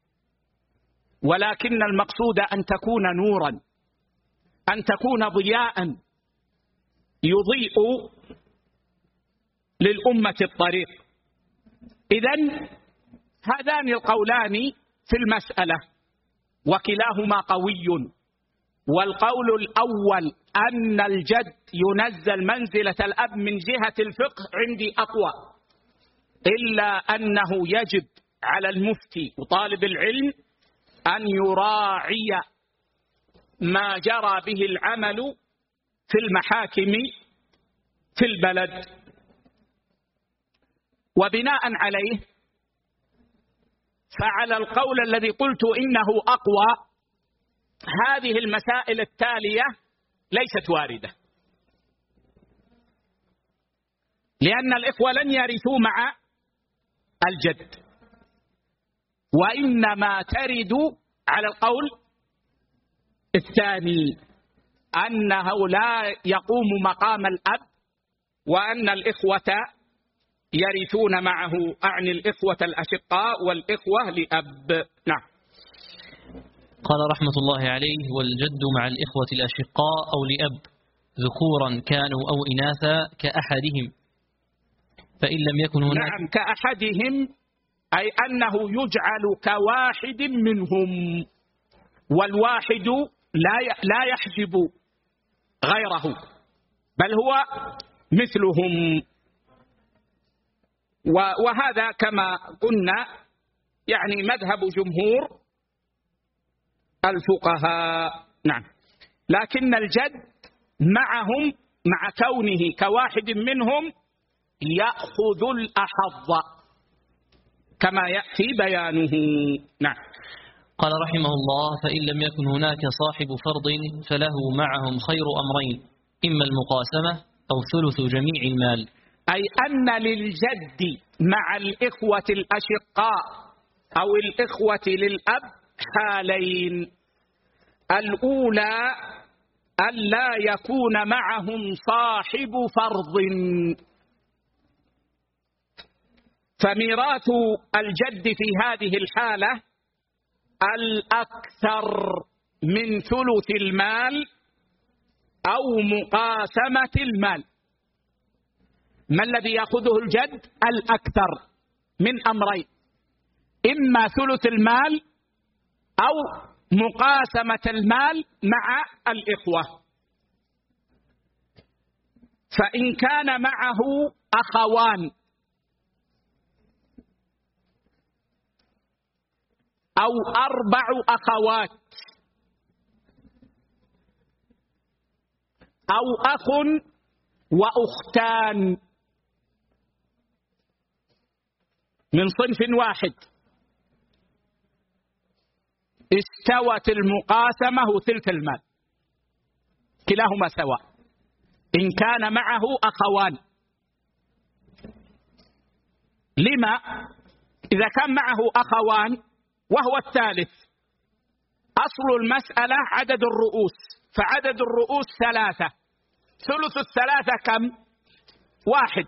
ولكن المقصود أن تكون نورا، أن تكون ضياء يضيء للأمة الطريق. إذن هذان القولان في المسألة وكلاهما قوي. والقول الأول أن الجد ينزل منزلة الأب من جهة الفقه عندي أقوى، إلا أنه يجب على المفتي وطالب العلم أن يراعي ما جرى به العمل في المحاكم في البلد. وبناء عليه فعلى القول الذي قلت إنه أقوى هذه المسائل التالية ليست واردة، لأن الإخوة لن يرثوا مع الجد، وإنما ترد على القول الثاني أنه لا يقوم مقام الأب، وأن الإخوة يرثون معه، أعني الإخوة الأشقاء والإخوة لأب. نعم. قال رحمة الله عليه: والجد مع الإخوة الأشقاء أو لأب ذكورا كانوا أو إناثا كأحدهم، فإن لم يكن هناك. نعم، كأحدهم أي أنه يجعل كواحد منهم، والواحد لا لا يحجب غيره بل هو مثلهم. وهذا كما قلنا يعني مذهب جمهور الفقهاء. نعم. لكن الجد معهم مع كونه كواحد منهم يأخذ الأحظ كما يأتي بيانه. نعم. قال رحمه الله: فإن لم يكن هناك صاحب فرض فله معهم خير أمرين، إما المقاسمة أو ثلث جميع المال. أي أن للجد مع الإخوة الأشقاء أو الإخوة للأب حالين: الأولى ألا يكون معهم صاحب فرض، فميراث الجد في هذه الحالة الأكثر من ثلث المال أو مقاسمة المال. ما الذي يأخذه الجد؟ الأكثر من أمرين: إما ثلث المال أو مقاسمة المال مع الإخوة. فإن كان معه أخوان أو أربع أخوات أو أخ وأختان من صنف واحد، استوت المقاسمة ثلث المال، كلاهما سواء. إن كان معه أخوان، لما؟ إذا كان معه أخوان وهو الثالث، أصل المسألة عدد الرؤوس، فعدد الرؤوس ثلاثة، ثلث الثلاثة كم؟ واحد،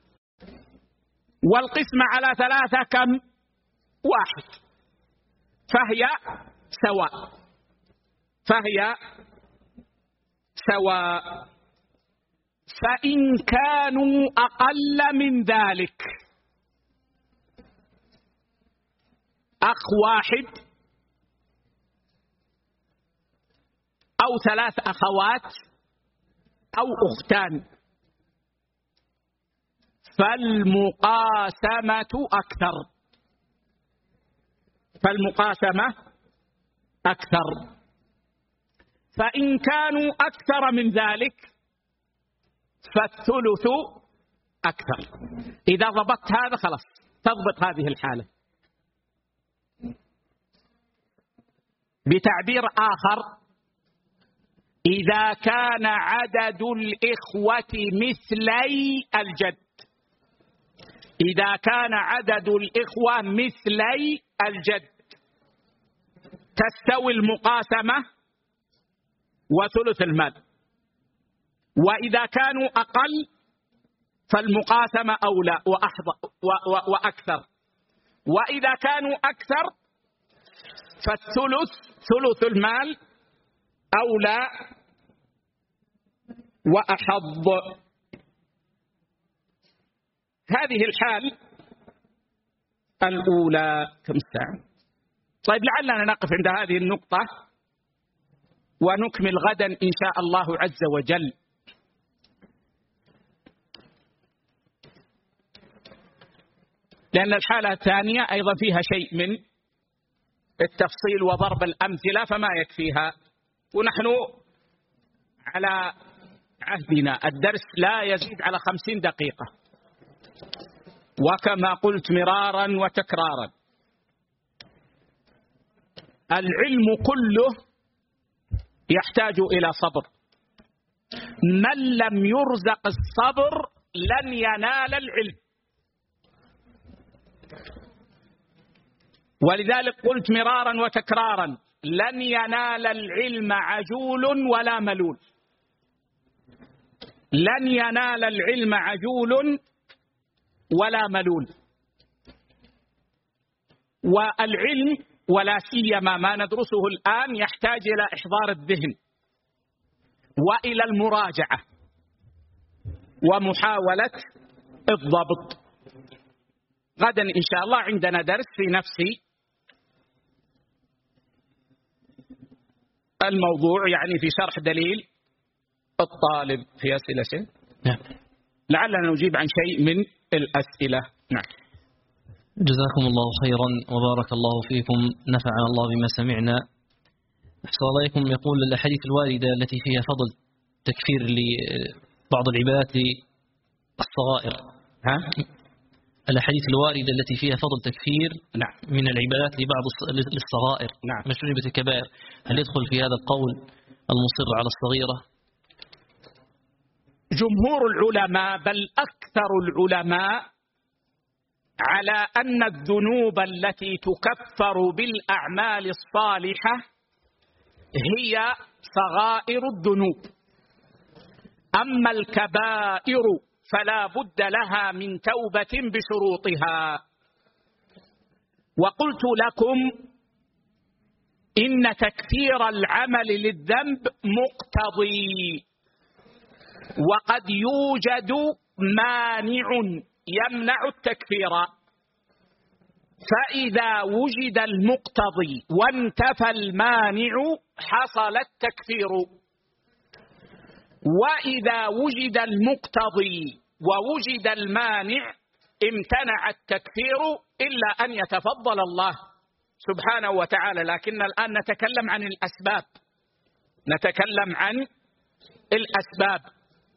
والقسمة على ثلاثة كم؟ واحد، فهي سواء، فهي سواء. فإن كانوا أقل من ذلك، أخ واحد أو ثلاث أخوات أو أختان، فالمقاسمة أكثر، فالمقاسمة أكثر. فإن كانوا أكثر من ذلك فالثلث أكثر. إذا ضبطت هذا خلاص تضبط هذه الحالة. بتعبير آخر: إذا كان عدد الإخوة مثلي الجد، إذا كان عدد الإخوة مثلي الجد تستوي المقاسمة وثلث المال، وإذا كانوا أقل فالمقاسمة أولى وأكثر، وإذا كانوا أكثر فالثلث ثلث المال أولى وأحظ. هذه الحال الأولى. كم الساعة؟ طيب لعلنا نقف عند هذه النقطة ونكمل غدا إن شاء الله عز وجل. لأن الحالة الثانية أيضا فيها شيء من التفصيل وضرب الأمثلة فما يكفيها، ونحن على عهدنا الدرس لا يزيد على خمسين دقيقة، وكما قلت مرارا وتكرارا العلم كله يحتاج إلى صبر. من لم يرزق الصبر لن ينال العلم، ولذلك قلت مرارا وتكرارا لن ينال العلم عجول ولا ملول. لن ينال العلم عجول ولا ملول. والعلم ولا سيما ما ندرسه الآن يحتاج إلى إحضار الذهن وإلى المراجعة ومحاولة الضبط. غدا إن شاء الله عندنا درس في نفس الموضوع، يعني في شرح دليل الطالب. في أسئلة شيء؟ نعم. لعلنا نجيب عن شيء من الأسئلة. نعم. جزاكم الله خيرا وبارك الله فيكم، نفعنا الله بما سمعنا. أحسن الله إليكم. يقول الأحاديث الواردة التي فيها فضل تكفير لبعض العبادات الصغائر، ها؟ الأحاديث الواردة التي فيها فضل تكفير نعم. من العبادات لبعض للصغائر نعم. ما اجتنبت الكبائر، هل يدخل في هذا القول المصر على الصغيرة؟ جمهور العلماء بل أكثر العلماء على أن الذنوب التي تكفر بالأعمال الصالحة هي صغائر الذنوب، أما الكبائر فلا بد لها من توبة بشروطها. وقلت لكم إن تكفير العمل للذنب مقتضي، وقد يوجد مانع يمنع التكفير، فإذا وجد المقتضي وانتفى المانع حصل التكفير، وإذا وجد المقتضي ووجد المانع امتنع التكفير إلا أن يتفضل الله سبحانه وتعالى. لكن الآن نتكلم عن الأسباب، نتكلم عن الأسباب.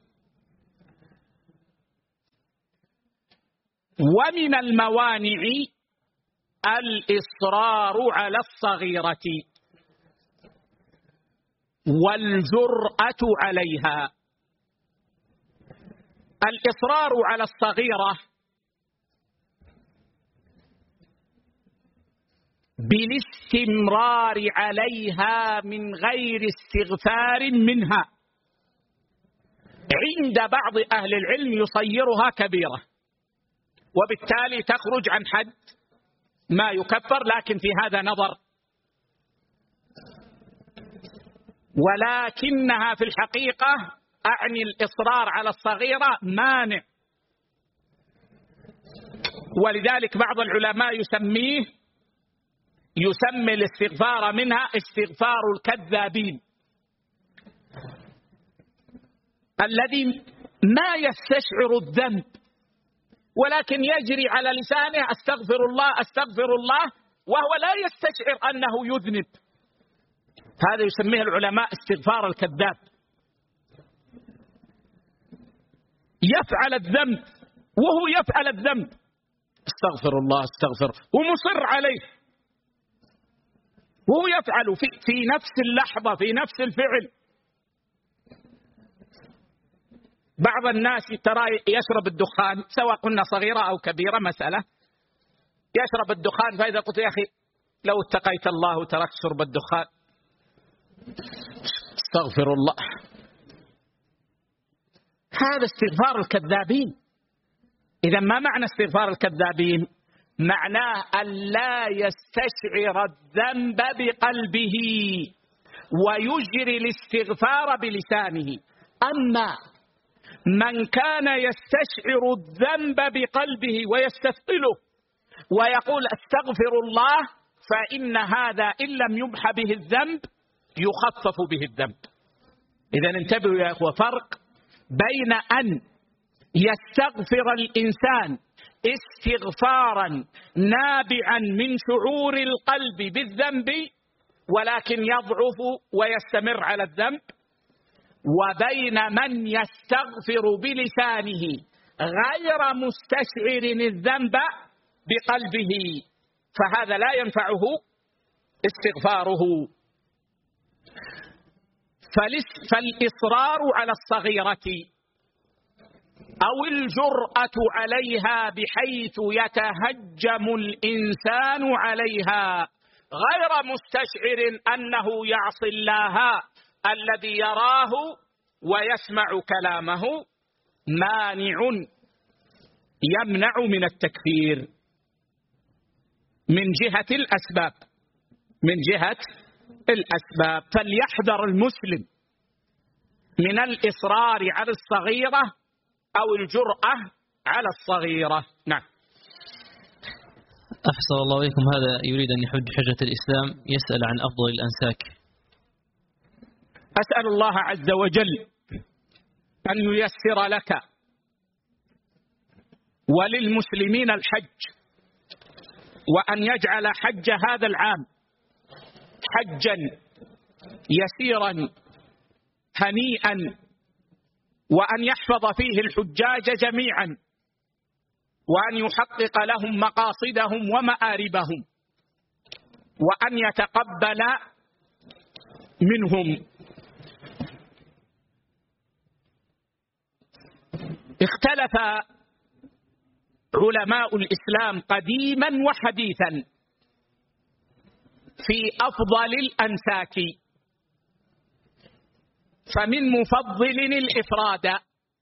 ومن الموانع الإصرار على الصغيرة والجرأة عليها. الإصرار على الصغيرة بالاستمرار عليها من غير استغفار منها عند بعض أهل العلم يصيرها كبيرة، وبالتالي تخرج عن حد ما يكفر، لكن في هذا نظر، ولكنها في الحقيقة أعني الإصرار على الصغيرة مانع. ولذلك بعض العلماء يسميه يسمي الاستغفار منها استغفار الكذابين، الذي ما يستشعر الذنب ولكن يجري على لسانه أستغفر الله أستغفر الله وهو لا يستشعر أنه يذنب. هذا يسميه العلماء استغفار الكذاب. يفعل الذنب وهو يفعل الذنب استغفر الله استغفر ومصر عليه، وهو يفعل في, في نفس اللحظة في نفس الفعل. بعض الناس ترى يشرب الدخان سواء قلنا صغيرة أو كبيرة مسألة، يشرب الدخان، فإذا قلت يا أخي لو اتقيت الله وتركت شرب الدخان. استغفر الله. هذا استغفار الكذابين. إذا ما معنى استغفار الكذابين؟ معناه أن لا يستشعر الذنب بقلبه ويجري الاستغفار بلسانه. أما من كان يستشعر الذنب بقلبه ويستثقله ويقول استغفر الله، فإن هذا إن لم يمح به الذنب يخفف به الذنب. إذا انتبهوا يا أخوة، فرق بين أن يستغفر الإنسان استغفارا نابعا من شعور القلب بالذنب ولكن يضعف ويستمر على الذنب، وبين من يستغفر بلسانه غير مستشعر الذنب بقلبه، فهذا لا ينفعه استغفاره. فالإصرار على الصغيرة أو الجرأة عليها بحيث يتهجم الإنسان عليها غير مستشعر أنه يعصي الله الذي يراه ويسمع كلامه مانع يمنع من التكفير من جهة الأسباب من جهة الأسباب. فليحذر المسلم من الإصرار على الصغيرة أو الجرأة على الصغيرة. نعم. أحسن الله إليكم. هذا يريد أن يحج حجة الإسلام، يسأل عن أفضل الأنساك. أسأل الله عز وجل أن ييسر لك وللمسلمين الحج، وأن يجعل حج هذا العام حجا يسيرا هنيئا، وأن يحفظ فيه الحجاج جميعا، وأن يحقق لهم مقاصدهم ومآربهم، وأن يتقبل منهم. اختلف علماء الإسلام قديما وحديثا في أفضل الأنساك، فمن مفضل الإفراد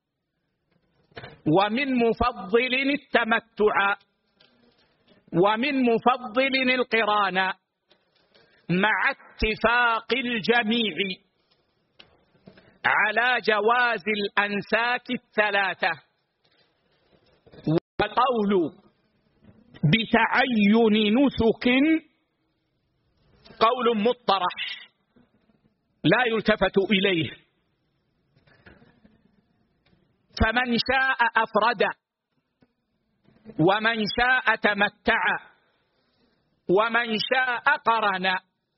ومن مفضل التمتع ومن مفضل القران، مع اتفاق الجميع على جواز الأنساك الثلاثة. والقول بتعين نسك قول مطرح لا يلتفت إليه، فمن شاء أفرد ومن شاء تمتع ومن شاء قرن.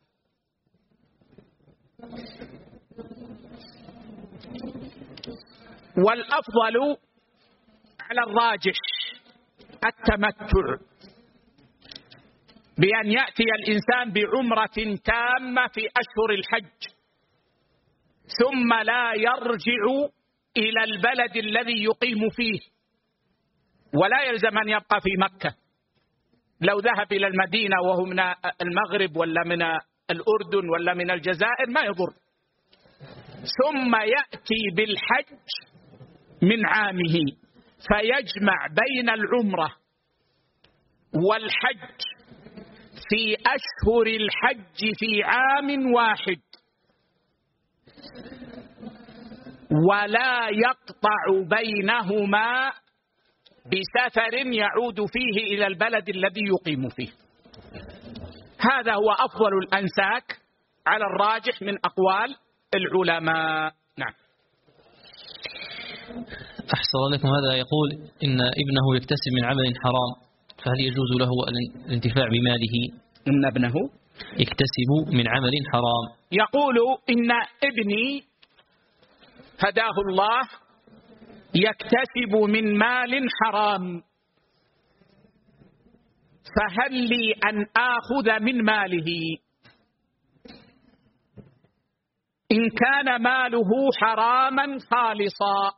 والأفضل على الراجح التمتع، بأن يأتي الإنسان بعمرة تامة في أشهر الحج ثم لا يرجع إلى البلد الذي يقيم فيه، ولا يلزم أن يبقى في مكة. لو ذهب إلى المدينة وهو من المغرب ولا من الأردن ولا من الجزائر ما يضر، ثم يأتي بالحج من عامه، فيجمع بين العمرة والحج في أشهر الحج في عام واحد، ولا يقطع بينهما بسفر يعود فيه إلى البلد الذي يقيم فيه. هذا هو أفضل الأنساك على الراجح من أقوال العلماء. نعم. أحسن لكم. هذا يقول إن ابنه يكتسب من عمل حرام، فهل يجوز له الانتفاع بماله؟ إن ابنه يكتسب من عمل حرام. يقول إن ابني هداه الله يكتسب من مال حرام، فهل لي أن آخذ من ماله؟ إن كان ماله حراما خالصا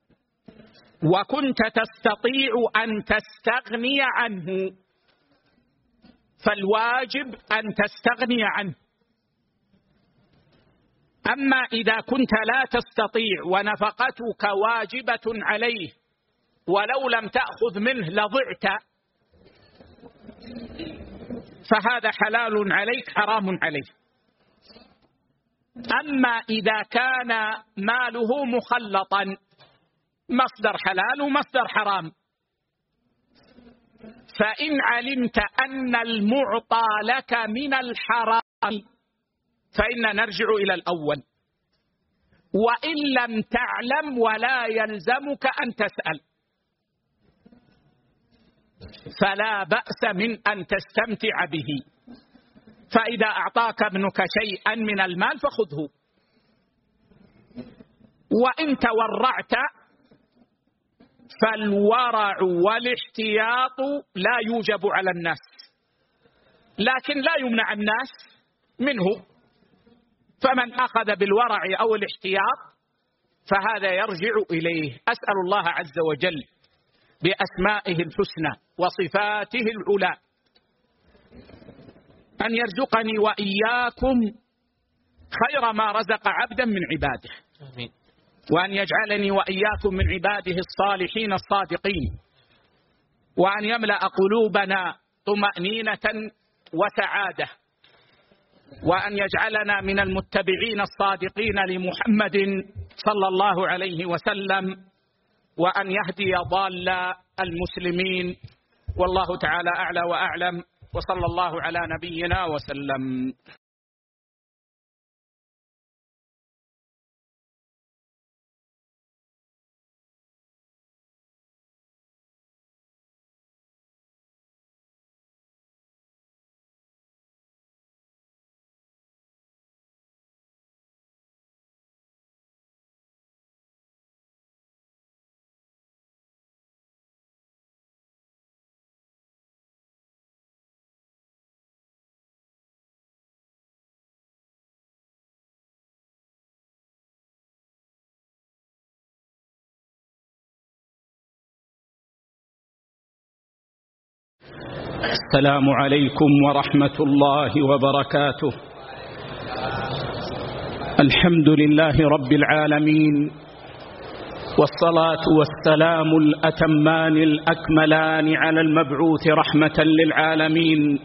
وكنت تستطيع أن تستغني عنه فالواجب أن تستغني عنه. أما إذا كنت لا تستطيع ونفقتك واجبة عليه ولو لم تأخذ منه لضعت، فهذا حلال عليك حرام عليه. أما إذا كان ماله مخلطا مصدر حلال ومصدر حرام، فإن علمت أن المعطى لك من الحرام فإن نرجع إلى الأول، وإن لم تعلم ولا يلزمك أن تسأل فلا بأس من أن تستمتع به. فإذا أعطاك ابنك شيئا من المال فخذه، وإن تورعت فالورع والاحتياط لا يوجب على الناس، لكن لا يمنع الناس منه. فمن أخذ بالورع أو الاحتياط فهذا يرجع إليه. أسأل الله عز وجل بأسمائه الحسنى وصفاته العلى أن يرزقني وإياكم خير ما رزق عبدا من عباده، وأن يجعلني وإياكم من عباده الصالحين الصادقين، وأن يملأ قلوبنا طمأنينة وسعادة، وأن يجعلنا من المتبعين الصادقين لمحمد صلى الله عليه وسلم، وأن يهدي ضال المسلمين. والله تعالى أعلى وأعلم، وصلى الله على نبينا وسلم. السلام عليكم ورحمة الله وبركاته. الحمد لله رب العالمين، والصلاة والسلام الأتمان الأكملان على المبعوث رحمة للعالمين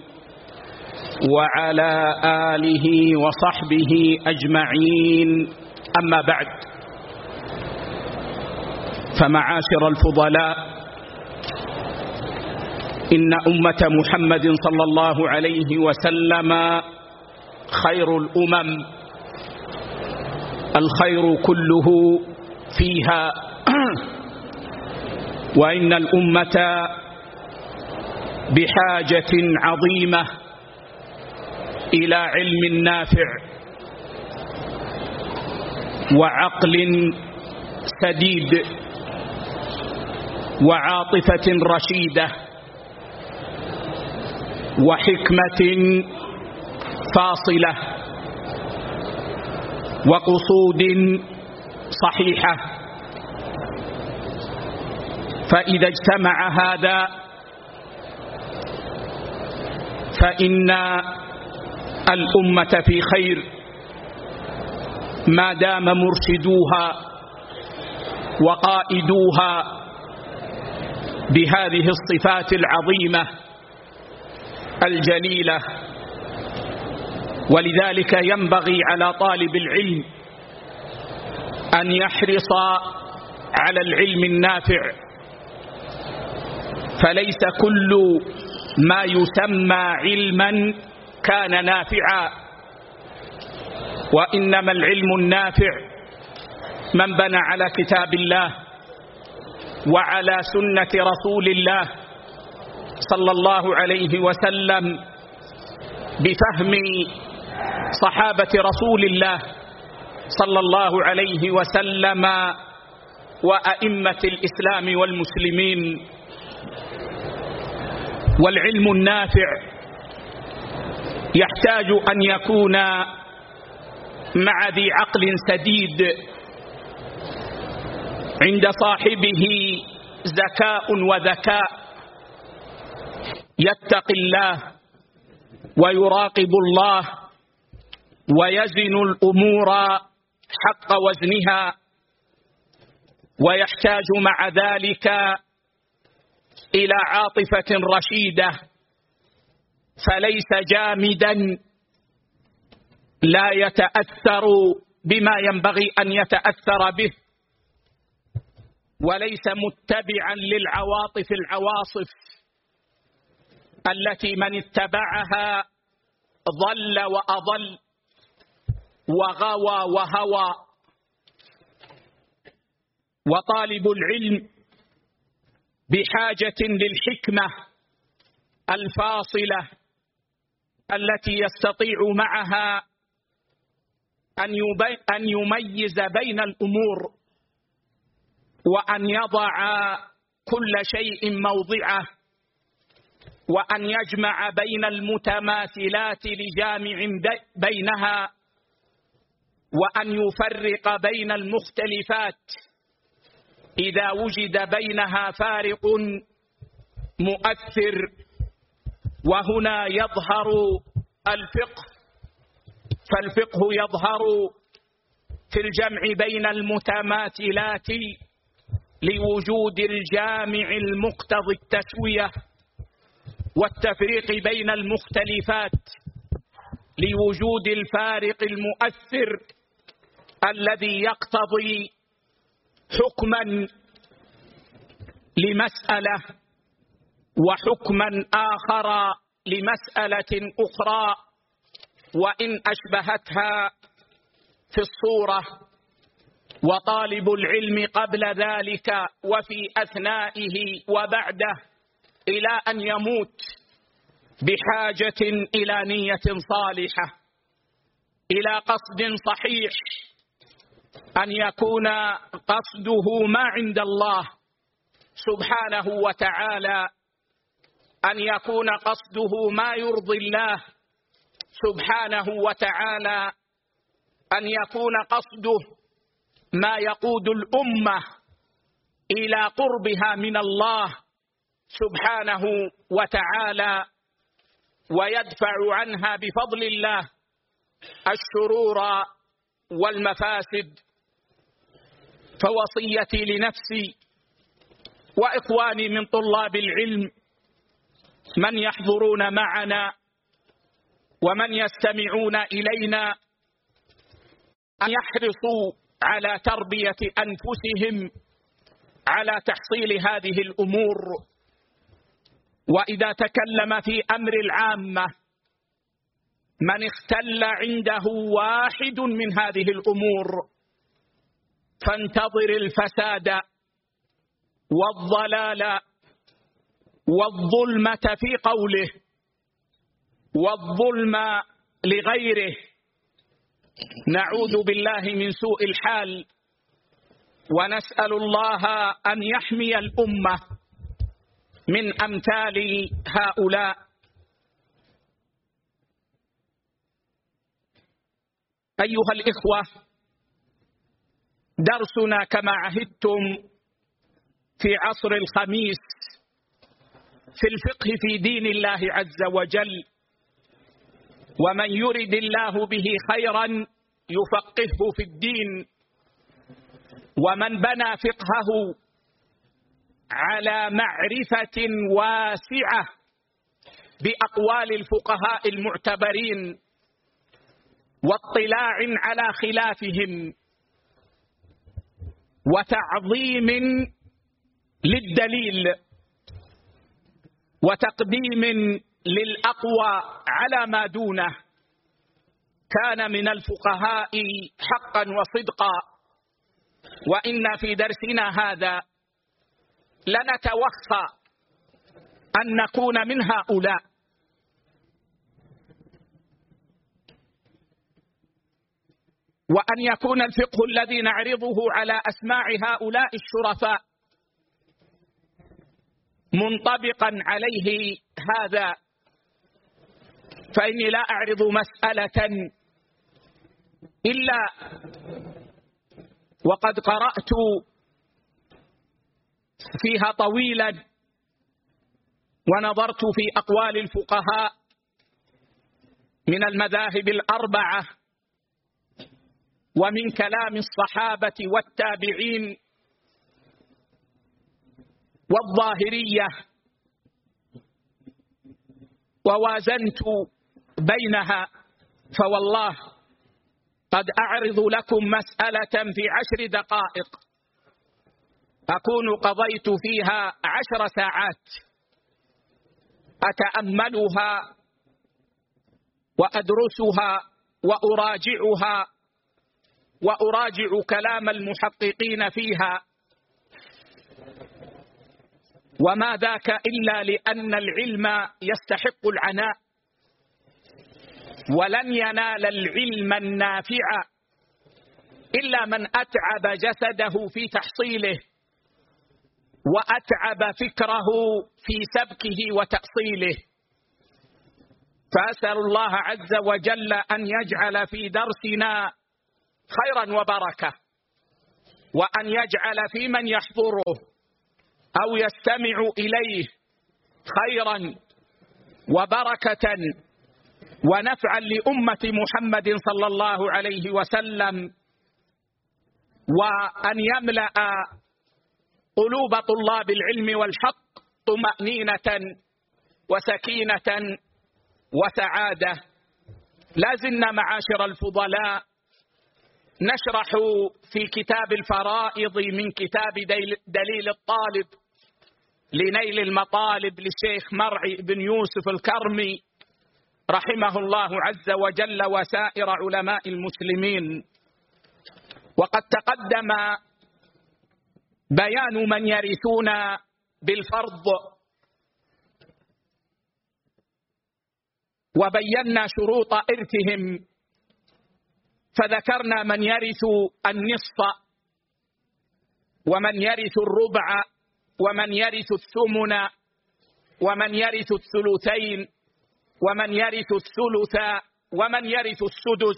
وعلى آله وصحبه أجمعين. أما بعد، فمعاشر الفضلاء، إن أمة محمد صلى الله عليه وسلم خير الأمم، الخير كله فيها، وإن الأمة بحاجة عظيمة إلى علم نافع وعقل سديد وعاطفة رشيدة وحكمة فاصلة وقصود صحيحة. فإذا اجتمع هذا فإن الأمة في خير ما دام مرشدوها وقائدوها بهذه الصفات العظيمة الجليلة. ولذلك ينبغي على طالب العلم أن يحرص على العلم النافع، فليس كل ما يسمى علما كان نافعا، وإنما العلم النافع من بنى على كتاب الله وعلى سنة رسول الله صلى الله عليه وسلم بفهم صحابة رسول الله صلى الله عليه وسلم وأئمة الإسلام والمسلمين. والعلم النافع يحتاج أن يكون مع ذي عقل سديد عند صاحبه ذكاء وذكاء، يتقي الله ويراقب الله ويزن الأمور حق وزنها، ويحتاج مع ذلك إلى عاطفة رشيدة، فليس جامدا لا يتأثر بما ينبغي أن يتأثر به، وليس متبعا للعواطف العواصف التي من اتبعها ضل وأضل وغوى وهوى. وطالب العلم بحاجة للحكمة الفاصلة التي يستطيع معها أن يميز بين الأمور، وأن يضع كل شيء موضعه، وأن يجمع بين المتماثلات لجامع بينها، وأن يفرق بين المختلفات إذا وجد بينها فارق مؤثر. وهنا يظهر الفقه، فالفقه يظهر في الجمع بين المتماثلات لوجود الجامع المقتضي التسوية، والتفريق بين المختلفات لوجود الفارق المؤثر الذي يقتضي حكما لمسألة وحكما آخر لمسألة أخرى، وإن أشبهتها في الصورة. وطالب العلم قبل ذلك وفي أثنائه وبعده إلى أن يموت بحاجة إلى نية صالحة، إلى قصد صحيح، أن يكون قصده ما عند الله سبحانه وتعالى، أن يكون قصده ما يرضي الله سبحانه وتعالى، أن يكون قصده ما يقود الأمة إلى قربها من الله سبحانه وتعالى، ويدفع عنها بفضل الله الشرور والمفاسد. فوصيتي لنفسي وإخواني من طلاب العلم من يحضرون معنا ومن يستمعون إلينا أن يحرصوا على تربية أنفسهم على تحصيل هذه الأمور. وإذا تكلم في أمر العامة من اختل عنده واحد من هذه الأمور فانتظر الفساد والضلال والظلمة في قوله والظلم لغيره. نعوذ بالله من سوء الحال، ونسأل الله أن يحمي الأمة من أمثال هؤلاء. أيها الإخوة، درسنا كما عهدتم في عصر الخميس في الفقه في دين الله عز وجل، ومن يرد الله به خيرا يفقهه في الدين، ومن بنى فقهه على معرفة واسعة بأقوال الفقهاء المعتبرين واطلاع على خلافهم وتعظيم للدليل وتقديم للأقوى على ما دونه، كان من الفقهاء حقا وصدقا. وإن في درسنا هذا لنتوخى أن نكون من هؤلاء، وأن يكون الفقه الذي نعرضه على أسماع هؤلاء الشرفاء منطبقا عليه هذا. فإني لا أعرض مسألة إلا وقد قرأت فيها طويلا ونظرت في أقوال الفقهاء من المذاهب الأربعة ومن كلام الصحابة والتابعين والظاهرية، ووازنت بينها، فوالله قد أعرض لكم مسألة في عشر دقائق أكون قضيت فيها عشر ساعات أتأملها وأدرسها وأراجعها وأراجع كلام المحققين فيها، وما ذاك إلا لأن العلم يستحق العناء، ولن ينال العلم النافع إلا من أتعب جسده في تحصيله وأتعب فكره في سبكه وتأصيله. فأسأل الله عز وجل أن يجعل في درسنا خيرا وبركة، وأن يجعل في من يحضره أو يستمع إليه خيرا وبركة ونفعا لأمة محمد صلى الله عليه وسلم، وأن يملأ قلوب طلاب العلم والحق طمأنينة وسكينة وسعادة. لا زلنا معاشر الفضلاء نشرح في كتاب الفرائض من كتاب دليل الطالب لنيل المطالب للشيخ مرعي بن يوسف الكرمي رحمه الله عز وجل وسائر علماء المسلمين. وقد تقدم بيان من يرثون بالفرض، وبينا شروط إرثهم، فذكرنا من يرث النصف ومن يرث الربع ومن يرث الثمن ومن يرث الثلثين ومن يرث الثلث ومن يرث السدس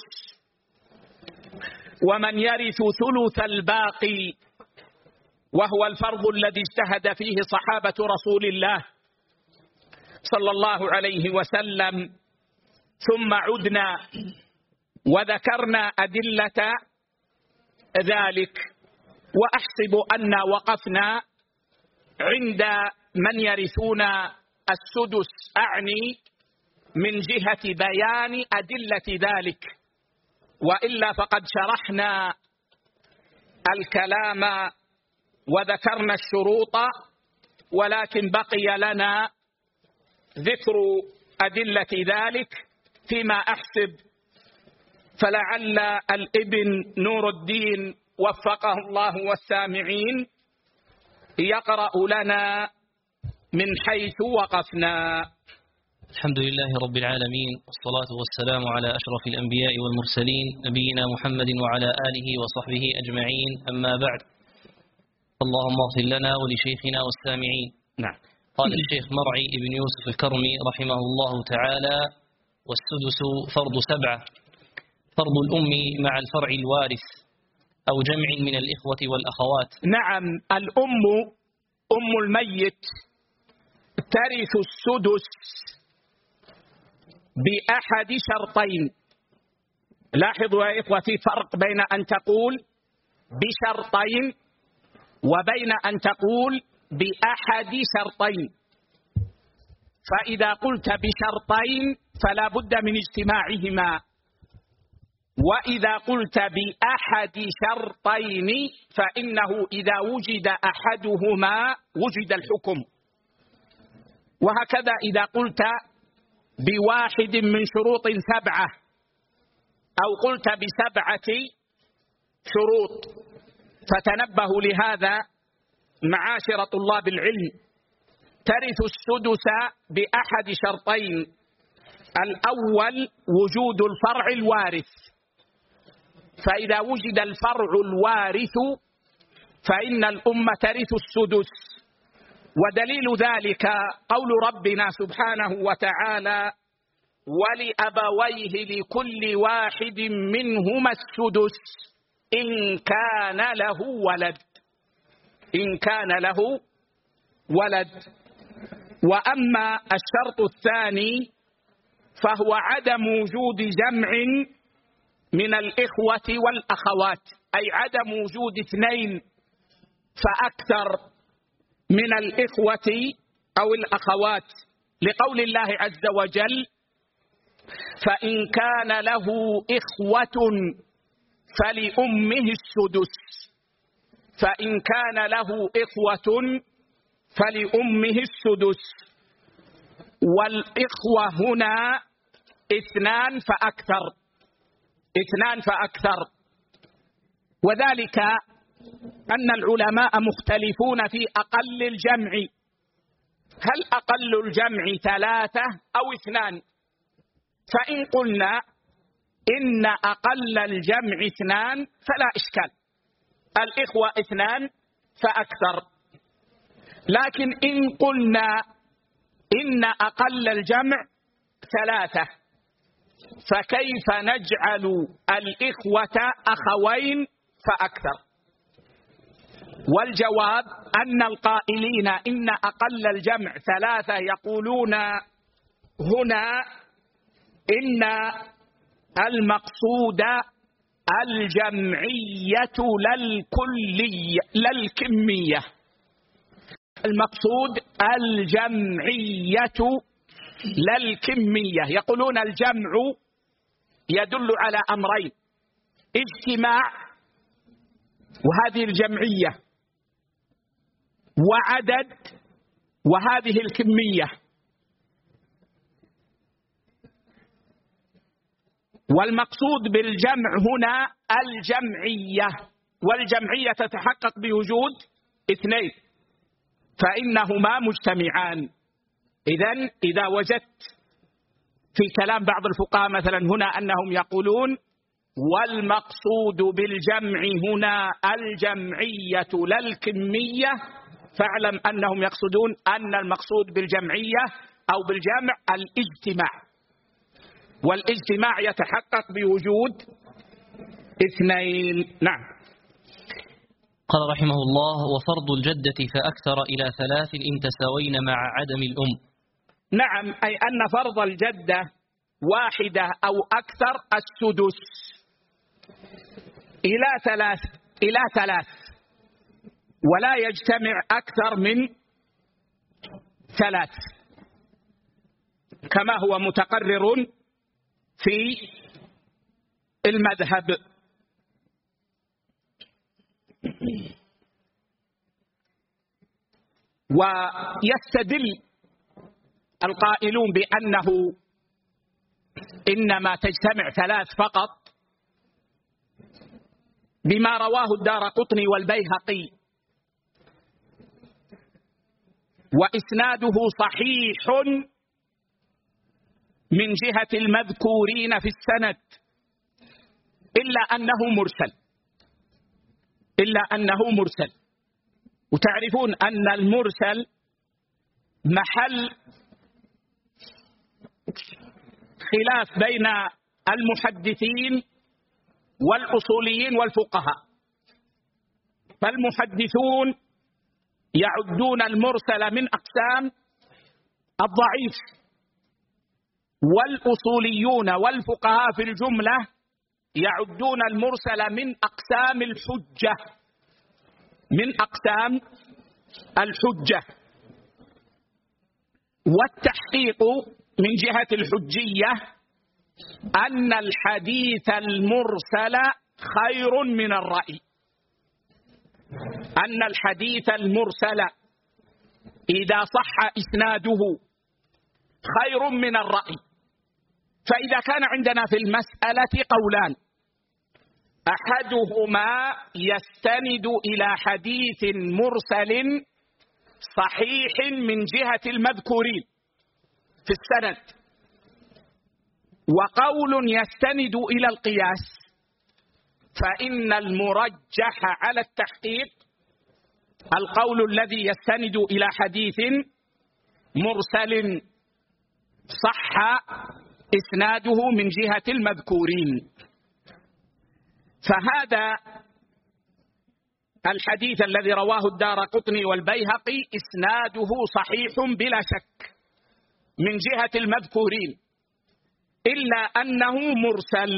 ومن يرث ثلث الباقي، وهو الفرض الذي اجتهد فيه صحابة رسول الله صلى الله عليه وسلم. ثم عدنا وذكرنا أدلة ذلك، وأحسب أن وقفنا عند من يرثون السدس، أعني من جهة بيان أدلة ذلك، وإلا فقد شرحنا الكلام وذكرنا الشروط، ولكن بقي لنا ذكر أدلة ذلك فيما أحسب، فلعل الابن نور الدين وفقه الله والسامعين يقرأ لنا من حيث وقفنا. الحمد لله رب العالمين، والصلاة والسلام على أشرف الأنبياء والمرسلين نبينا محمد وعلى آله وصحبه أجمعين، أما بعد. اللهم اغفر لنا ولشيخنا والسامعين. نعم. قال الشيخ مرعي بن يوسف الكرمي رحمه الله تعالى: والسدس فرض سبعة، فرض الأم مع الفرع الوارث أو جمع من الإخوة والأخوات. نعم، الأم أم الميت ترث السدس بأحد شرطين. لاحظوا يا إخوتي فرق بين أن تقول بشرطين وبين أن تقول بأحد شرطين. فإذا قلت بشرطين فلا بد من اجتماعهما، وإذا قلت بأحد شرطين فإنه إذا وجد أحدهما وجد الحكم. وهكذا إذا قلت بواحد من شروط سبعة أو قلت بسبعة شروط. فتنبهوا لهذا معاشر طلاب العلم. ترث السدس بأحد شرطين: الأول وجود الفرع الوارث، فإذا وجد الفرع الوارث فإن الأم ترث السدس. ودليل ذلك قول ربنا سبحانه وتعالى: ولأبويه لكل واحد منهما السدس إن كان له ولد إن كان له ولد. وأما الشرط الثاني فهو عدم وجود جمع من الإخوة والأخوات، أي عدم وجود اثنين فأكثر من الإخوة أو الأخوات، لقول الله عز وجل: فإن كان له إخوة فلأمه السدس. فإن كان له إخوة فلأمه السدس، والإخوة هنا اثنان فأكثر، اثنان فأكثر. وذلك أن العلماء مختلفون في أقل الجمع، هل أقل الجمع ثلاثة أو اثنان؟ فإن قلنا إن أقل الجمع اثنان فلا إشكال، الإخوة اثنان فأكثر. لكن إن قلنا إن أقل الجمع ثلاثة، فكيف نجعل الإخوة أخوين فأكثر؟ والجواب أن القائلين إن أقل الجمع ثلاثة يقولون هنا إن المقصود الجمعية للكلية للكمية، المقصود الجمعية للكمية. يقولون الجمع يدل على أمرين: اجتماع وهذه الجمعية، وعدد وهذه الكمية. والمقصود بالجمع هنا الجمعية، والجمعية تتحقق بوجود اثنين فإنهما مجتمعان. إذن إذا وجدت في كلام بعض الفقهاء مثلا هنا أنهم يقولون والمقصود بالجمع هنا الجمعية لا الكمية، فاعلم أنهم يقصدون أن المقصود بالجمعية أو بالجمع الاجتماع، والاجتماع يتحقق بوجود اثنين. نعم. قال رحمه الله: وفرض الجدة فأكثر إلى ثلاث إن تساوين مع عدم الأم. نعم، أي أن فرض الجدة واحدة أو أكثر السدس إلى ثلاث إلى ثلاث ولا يجتمع أكثر من ثلاث، كما هو متقرر في المذهب. ويستدل القائلون بأنه إنما تجتمع ثلاث فقط بما رواه الدارقطني والبيهقي، وإسناده صحيح من جهة المذكورين في السند، إلا أنه مرسل إلا أنه مرسل وتعرفون أن المرسل محل خلاف بين المحدثين والأصوليين والفقهاء. فالمحدثون يعدون المرسل من أقسام الضعيف، والأصوليون والفقهاء في الجملة يعدون المرسل من أقسام الحجة من أقسام الحجة. والتحقيق من جهة الحجية أن الحديث المرسل خير من الرأي، أن الحديث المرسل إذا صح إسناده خير من الرأي. فإذا كان عندنا في المسألة قولان، أحدهما يستند إلى حديث مرسل صحيح من جهة المذكورين في السند، وقول يستند إلى القياس، فإن المرجح على التحقيق القول الذي يستند إلى حديث مرسل صح إسناده من جهة المذكورين. فهذا الحديث الذي رواه الدارقطني والبيهقي إسناده صحيح بلا شك من جهة المذكورين، إلا أنه مرسل.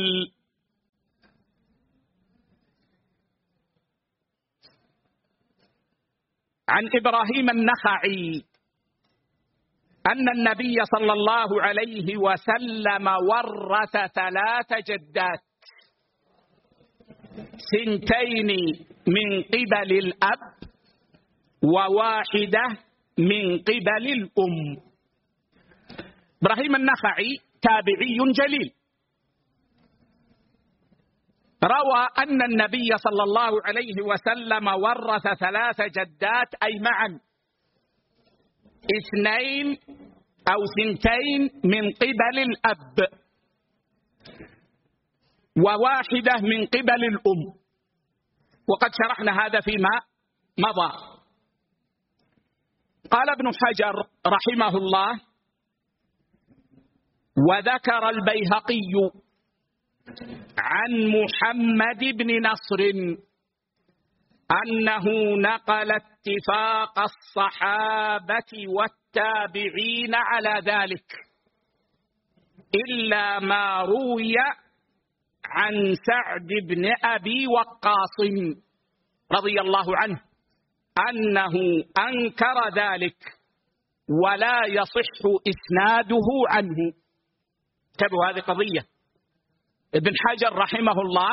عن إبراهيم النخعي أن النبي صلى الله عليه وسلم ورث ثلاث جدات، سنتين من قبل الأب وواحدة من قبل الأم. إبراهيم النخعي تابعي جليل، روى أن النبي صلى الله عليه وسلم ورث ثلاث جدات، أي معا اثنين أو ثنتين من قبل الأب وواحدة من قبل الأم، وقد شرحنا هذا فيما مضى. قال ابن حجر رحمه الله: وذكر البيهقي عن محمد بن نصر أنه نقل اتفاق الصحابة والتابعين على ذلك، إلا ما روي عن سعد بن أبي وقاص رضي الله عنه أنه أنكر ذلك ولا يصح إسناده عنه. انتبهوا، هذه قضية. ابن حجر رحمه الله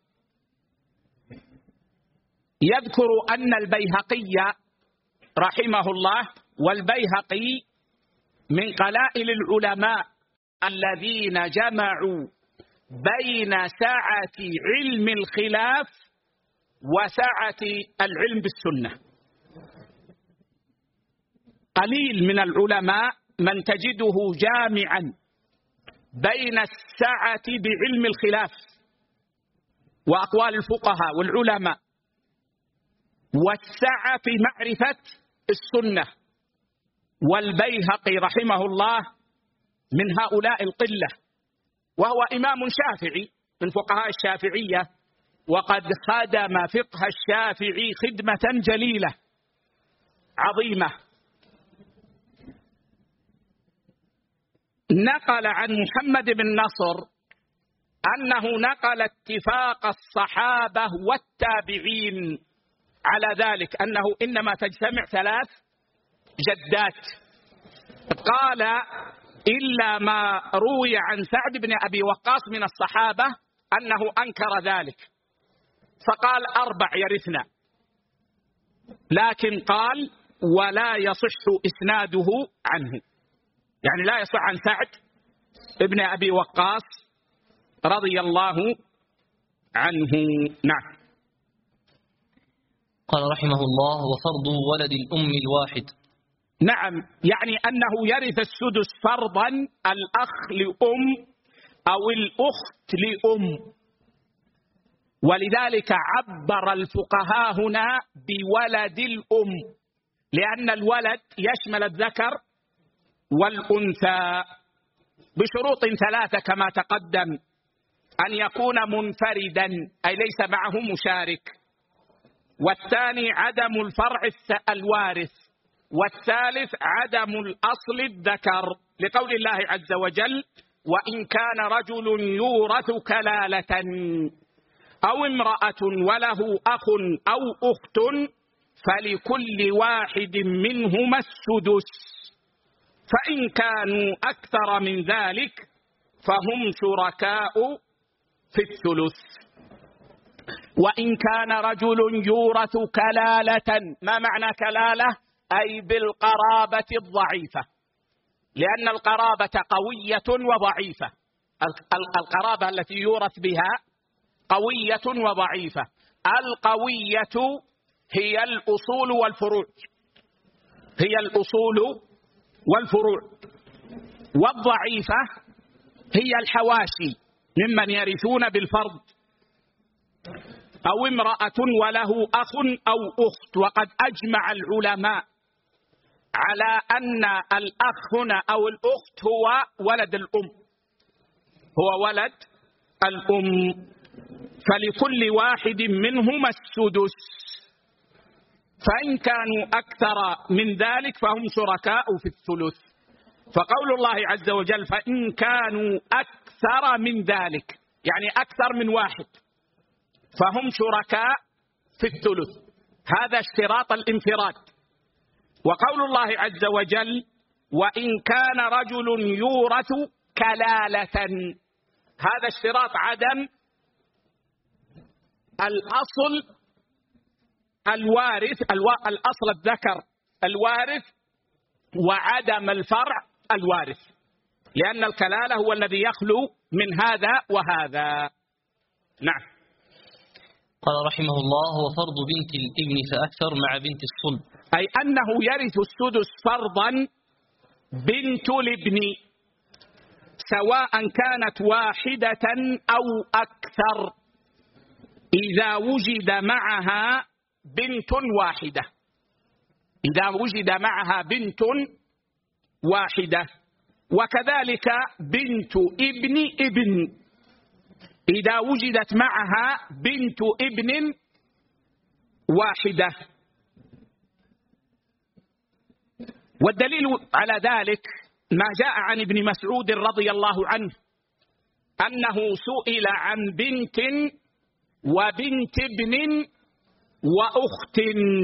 يذكر أن البيهقي رحمه الله، والبيهقي من قلائل العلماء الذين جمعوا بين سعة علم الخلاف وسعة العلم بالسنة. قليل من العلماء من تجده جامعا بين السعة بعلم الخلاف وأقوال الفقهاء والعلماء والسعة في معرفة السنة، والبيهقي رحمه الله من هؤلاء القلة، وهو إمام شافعي من فقهاء الشافعية، وقد خدم فقه الشافعي خدمة جليلة عظيمة. نقل عن محمد بن نصر أنه نقل اتفاق الصحابة والتابعين على ذلك، أنه إنما تجتمع ثلاث جدات. قال: إلا ما روي عن سعد بن أبي وقاص من الصحابة أنه أنكر ذلك، فقال أربع يرثنا، لكن قال ولا يصح إسناده عنه، يعني لا يصح عن سعد بن أبي وقاص رضي الله عنه. نعم. قال رحمه الله: وفرض ولد الأم الواحد. نعم، يعني أنه يرث السدس فرضا الأخ لأم أو الأخت لأم، ولذلك عبر الفقهاء هنا بولد الأم، لأن الولد يشمل الذكر والأنثى بشروط ثلاثة كما تقدم: أن يكون منفردا أي ليس معه مشارك، والثاني عدم الفرع الوارث، والثالث عدم الأصل الذكر، لقول الله عز وجل: وإن كان رجل يورث كلالة أو امرأة وله أخ أو أخت فلكل واحد منهما السدس، فإن كانوا أكثر من ذلك فهم شركاء في الثلث. وإن كان رجل يورث كلالة، ما معنى كلالة؟ أي بالقرابة الضعيفة، لأن القرابة قوية وضعيفة. القرابة التي يورث بها قوية وضعيفة. القوية هي الأصول والفروع، هي الأصول والفروع، والضعيفة هي الحواشي ممن يرثون بالفرض، أو امرأة وله أخ أو أخت. وقد أجمع العلماء على أن الأخ هنا أو الأخت هو ولد الأم، هو ولد الأم، فلكل واحد منهما السدس، فإن كانوا أكثر من ذلك فهم شركاء في الثلث. فقول الله عز وجل فإن كانوا أكثر من ذلك، يعني أكثر من واحد، فهم شركاء في الثلث. هذا اشتراط الانفراد. وقول الله عز وجل وإن كان رجل يورث كلالة، هذا اشتراط عدم الأصل الوارث، الأصل الذكر الوارث، وعدم الفرع الوارث، لأن الكلالة هو الذي يخلو من هذا وهذا. نعم. قال رحمه الله وفرض بنت الابن فأكثر مع بنت الصلب، أي أنه يرث السدس فرضا بنت الابن، سواء كانت واحدة أو أكثر، إذا وجد معها بنت واحدة، إذا وجد معها بنت واحدة. وكذلك بنت ابن ابن، إذا وجدت معها بنت ابن واحدة. والدليل على ذلك ما جاء عن ابن مسعود رضي الله عنه أنه سئل عن بنت وبنت ابن وأخت،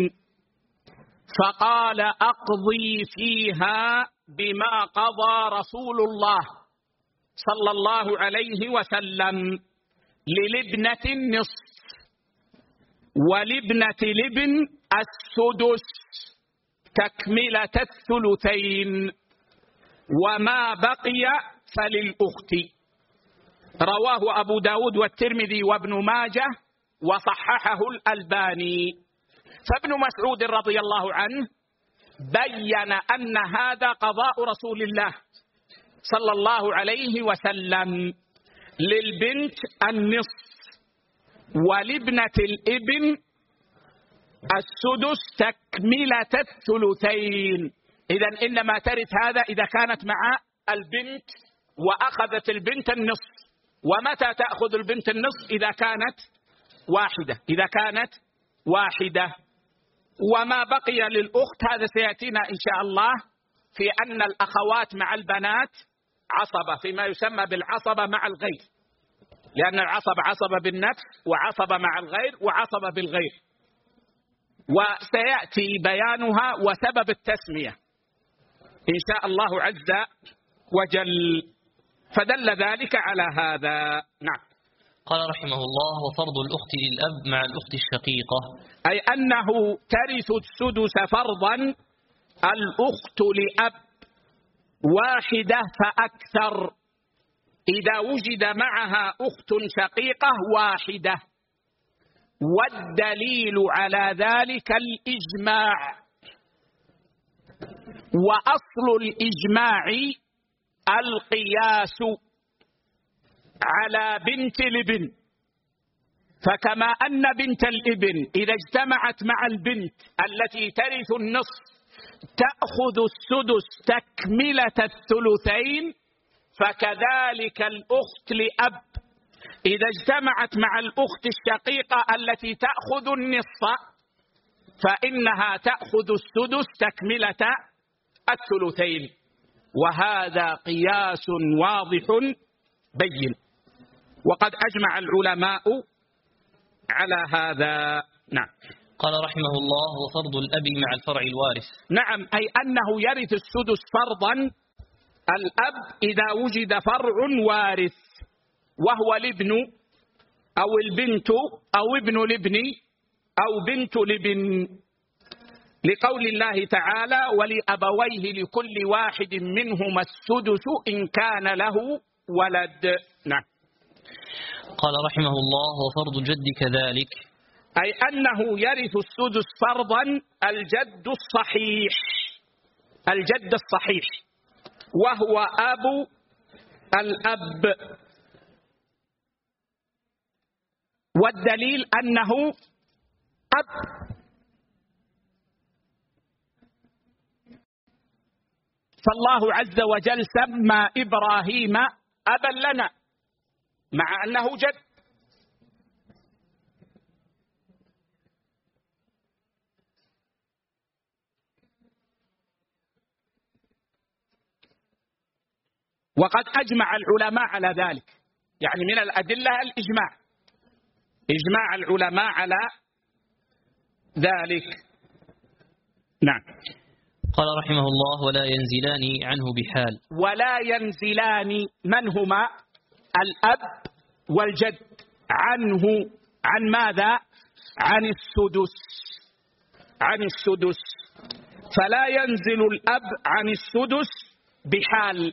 فقال أقضي فيها بما قضى رسول الله صلى الله عليه وسلم، للابنة النصف ولابنة الابن السدس تكملة الثلثين، وما بقي فللأخت. رواه أبو داود والترمذي وابن ماجه وصححه الألباني. فابن مسعود رضي الله عنه بين أن هذا قضاء رسول الله صلى الله عليه وسلم، للبنت النصف ولابنة الابن السدس تكملة الثلثين. إذن إنما ترث هذا إذا كانت مع البنت وأخذت البنت النصف. ومتى تأخذ البنت النصف؟ إذا كانت واحدة، إذا كانت واحدة. وما بقي للأخت هذا سيأتينا إن شاء الله، في أن الأخوات مع البنات عصبة، فيما يسمى بالعصبة مع الغير، لأن العصبة عصبة بالنفس وعصبة مع الغير وعصبة بالغير، وسيأتي بيانها وسبب التسمية إن شاء الله عز وجل. فدل ذلك على هذا. نعم. قال رحمه الله وفرض الأخت للأب مع الأخت الشقيقة، أي أنه ترث السدس فرضا الأخت لأب واحدة فأكثر، إذا وجد معها أخت شقيقة واحدة. والدليل على ذلك الإجماع، وأصل الإجماع القياس على بنت الابن. فكما أن بنت الابن إذا اجتمعت مع البنت التي ترث النصف تأخذ السدس تكملة الثلثين، فكذلك الأخت لأب إذا اجتمعت مع الأخت الشقيقة التي تأخذ النصف فإنها تأخذ السدس تكملة الثلثين. وهذا قياس واضح بين، وقد أجمع العلماء على هذا. نعم. قال رحمه الله وفرض الأب مع الفرع الوارث. نعم، أي أنه يرث السدس فرضا الأب إذا وجد فرع وارث، وهو الابن أو البنت أو ابن الابن أو بنت الابن، لقول الله تعالى ولأبويه لكل واحد منهما السدس إن كان له ولد. نعم. قال رحمه الله وفرض الجد كذلك، أي أنه يرث السدس فرضا الجد الصحيح، الجد الصحيح وهو أبو الأب. والدليل أنه أب، فالله عز وجل سمى إبراهيم أبا لنا مع أنه جد. وقد أجمع العلماء على ذلك، يعني من الأدلة الإجماع، إجماع العلماء على ذلك. نعم. قال رحمه الله: ولا ينزلان عنه بحال. ولا ينزلان من هما؟ الأب والجد عنه، عن ماذا؟ عن السدس، عن السدس. فلا ينزل الأب عن السدس بحال،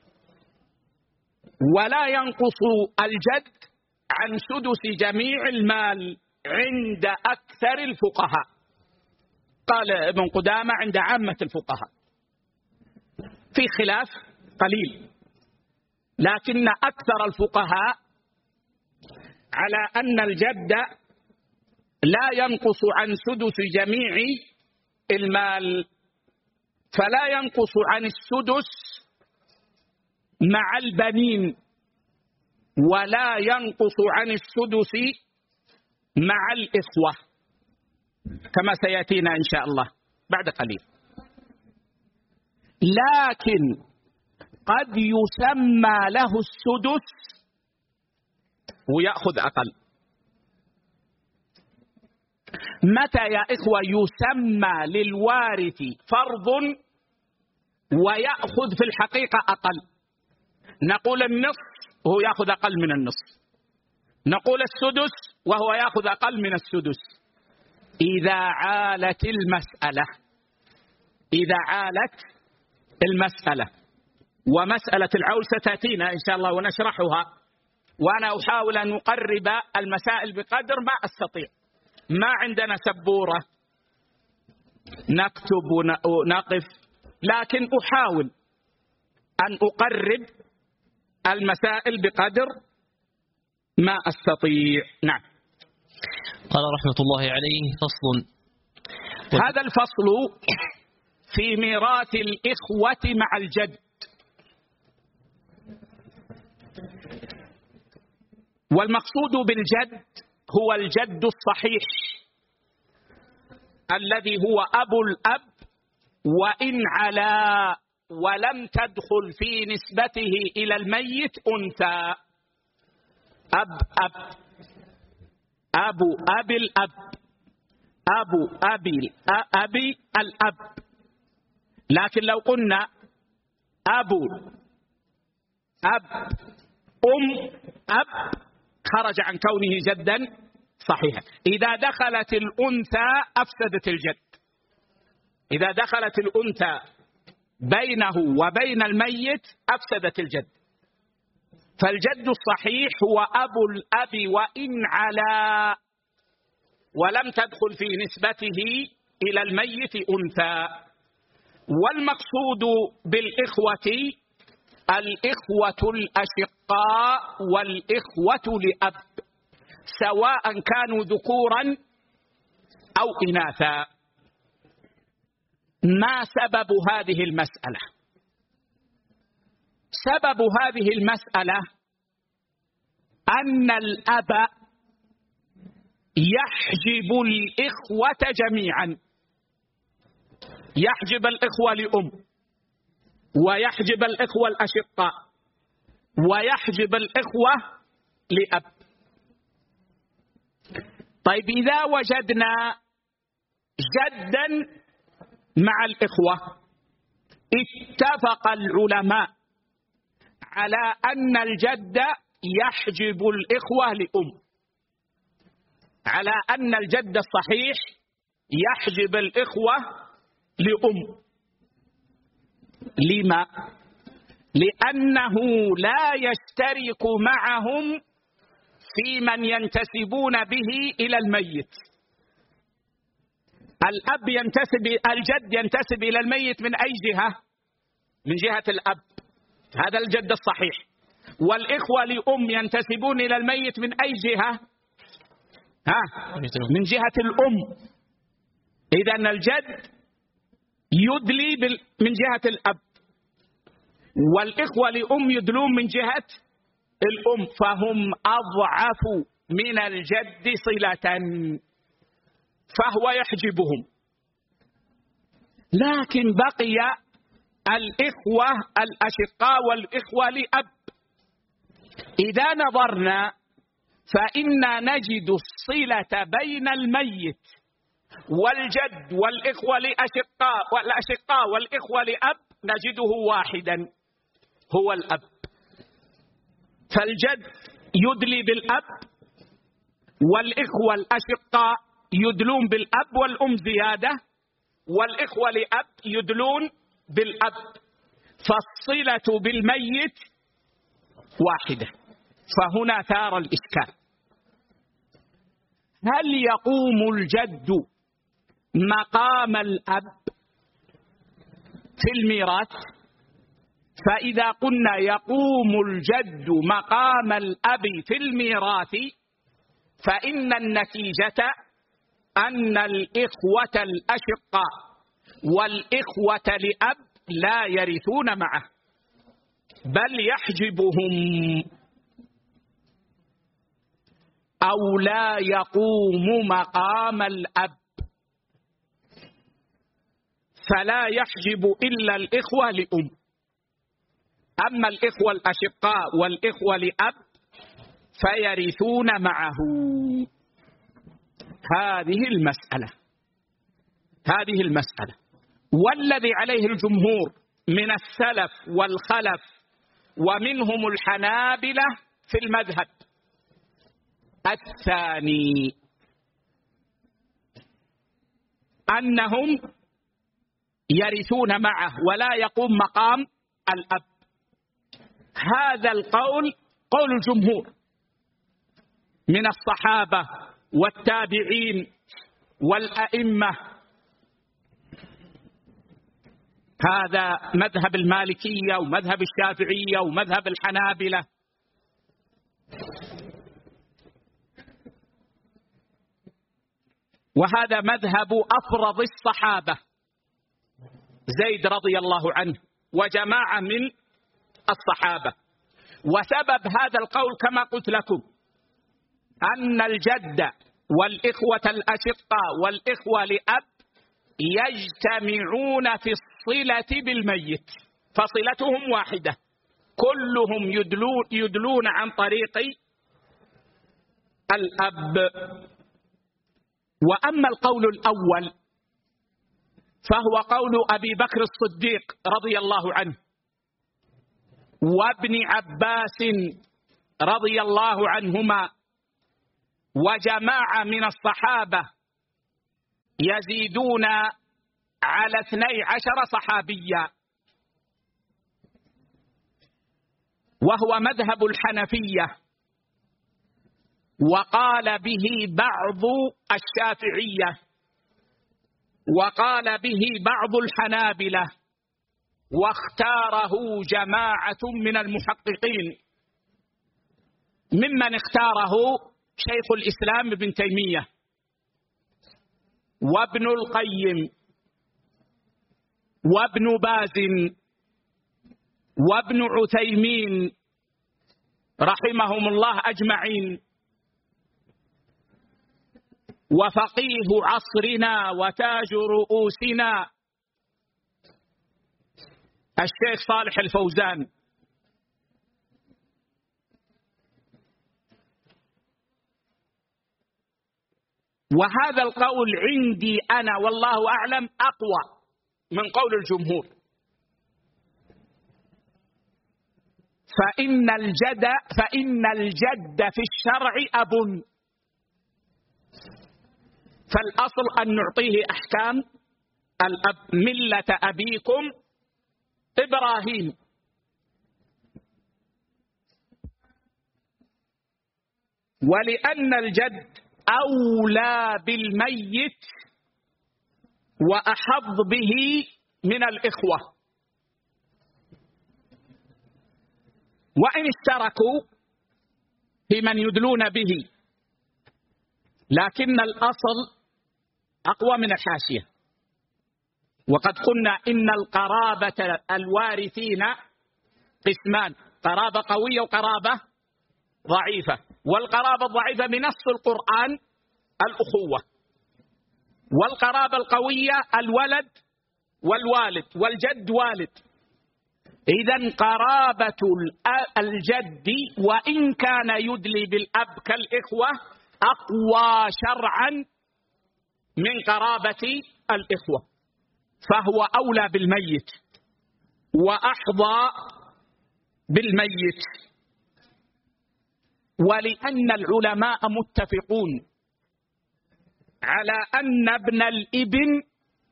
ولا ينقص الجد عن سدس جميع المال عند أكثر الفقهاء. قال ابن قدامة عند عامة الفقهاء، في خلاف قليل، لكن أكثر الفقهاء على أن الجد لا ينقص عن سدس جميع المال، فلا ينقص عن السدس مع البنين، ولا ينقص عن السدس مع الإخوة، كما سيأتينا إن شاء الله بعد قليل. لكن قد يسمى له السدس ويأخذ أقل. متى يا إخوة يسمى للوارث فرض ويأخذ في الحقيقة أقل؟ نقول النصف وهو يأخذ أقل من النصف، نقول السدس وهو يأخذ أقل من السدس إذا عالت المسألة، إذا عالت المسألة. ومسألة العول ستأتينا إن شاء الله ونشرحها، وأنا أحاول أن أقرب المسائل بقدر ما أستطيع. ما عندنا سبورة نكتب ونقف، لكن أحاول أن أقرب المسائل بقدر ما أستطيع. نعم. قال رحمة الله عليه: فصل. هذا الفصل في ميراث الإخوة مع الجد. والمقصود بالجد هو الجد الصحيح الذي هو أبو الأب، وإن علا ولم تدخل في نسبته إلى الميت أنثى. أب أب أبو أبي الأب، أبو أبي أبي الأب. لكن لو قلنا أبو أب أم أب خرج عن كونه جدا صحيحا. إذا دخلت الأنثى أفسدت الجد، إذا دخلت الأنثى بينه وبين الميت أفسدت الجد. فالجد الصحيح هو أبو الأب وإن علا ولم تدخل في نسبته إلى الميت أنثى. والمقصود بالإخوة الإخوة الأشقاء والإخوة لأب، سواء كانوا ذكورا أو إناثا. ما سبب هذه المسألة؟ سبب هذه المسألة أن الأب يحجب الإخوة جميعا، يحجب الإخوة لأم، ويحجب الإخوة الأشقاء، ويحجب الإخوة لأب. طيب إذا وجدنا جدا مع الإخوة، اتفق العلماء على أن الجد يحجب الإخوة لأم، على أن الجد الصحيح يحجب الإخوة لأم. لما؟ لأنه لا يشترك معهم في من ينتسبون به إلى الميت. الأب ينتسب، الجد ينتسب إلى الميت من أي جهة؟ من جهة الأب، هذا الجد الصحيح. والإخوة لأم ينتسبون إلى الميت من أي جهة؟ ها؟ من جهة الأم. إذن الجد يدلي من جهة الأب، والإخوة لأم يدلون من جهة الأم، فهم أضعف من الجد صلة، فهو يحجبهم. لكن بقي الإخوة الأشقاء والإخوة لأب. إذا نظرنا فإنا نجد الصلة بين الميت والجد والإخوة لأشقاء والأشقاء والإخوة لأب نجده واحدا، هو الأب. فالجد يدلي بالأب، والإخوة الأشقاء يدلون بالأب والأم زيادة، والإخوة لأب يدلون بالأب، فالصلة بالميت واحدة. فهنا ثار الإشكال: هل يقوم الجد مقام الأب في الميراث؟ فإذا قلنا يقوم الجد مقام الأب في الميراث فإن النتيجة أن الإخوة الأشقاء والإخوة لأب لا يرثون معه، بل يحجبهم أو لا يقوم مقام الأب، فلا يحجب إلا الإخوة لأم. أما الإخوة الأشقاء والإخوة لأب فيرثون معه. هذه المسألة هذه المسألة والذي عليه الجمهور من السلف والخلف ومنهم الحنابلة في المذهب الثاني، أنهم يرثون معه ولا يقوم مقام الأب. هذا القول قول الجمهور من الصحابة والتابعين والأئمة. هذا مذهب المالكية ومذهب الشافعية ومذهب الحنابلة. وهذا مذهب أفرض الصحابة زيد رضي الله عنه وجماعة من الصحابة. وسبب هذا القول كما قلت لكم أن الجد والإخوة الأشقاء والإخوة لأب يجتمعون في الصلة بالميت، فصلتهم واحدة، كلهم يدلون, يدلون عن طريق الأب. وأما القول الأول فهو قول أبي بكر الصديق رضي الله عنه وابن عباس رضي الله عنهما وجماعة من الصحابة يزيدون على اثني عشر صحابيا، وهو مذهب الحنفية، وقال به بعض الشافعية، وقال به بعض الحنابلة، واختاره جماعة من المحققين، ممن اختاره شيخ الإسلام ابن تيمية وابن القيم وابن باز وابن عثيمين رحمهم الله أجمعين، وفقيه عصرنا وتاج رؤوسنا الشيخ صالح الفوزان. وهذا القول عندي أنا والله أعلم أقوى من قول الجمهور، فإن الجد فإن الجد في الشرع أب، فالأصل أن نعطيه أحكام الأب، ملة أبيكم إبراهيم. ولأن الجد أولى بالميت وأحظ به من الإخوة، وإن اشتركوا في من يدلون به، لكن الأصل أقوى من الحاشية. وقد قلنا إن القرابة الوارثين قسمان: قرابة قوية وقرابة ضعيفة. والقرابة الضعيفة بنص القرآن الأخوة، والقرابة القوية الولد والوالد والجد والد، إذن قرابة الجد وإن كان يدلي بالأب كالإخوة أقوى شرعا من قرابة الإخوة، فهو أولى بالميت وأحظى بالميت. ولأن العلماء متفقون على أن ابن الابن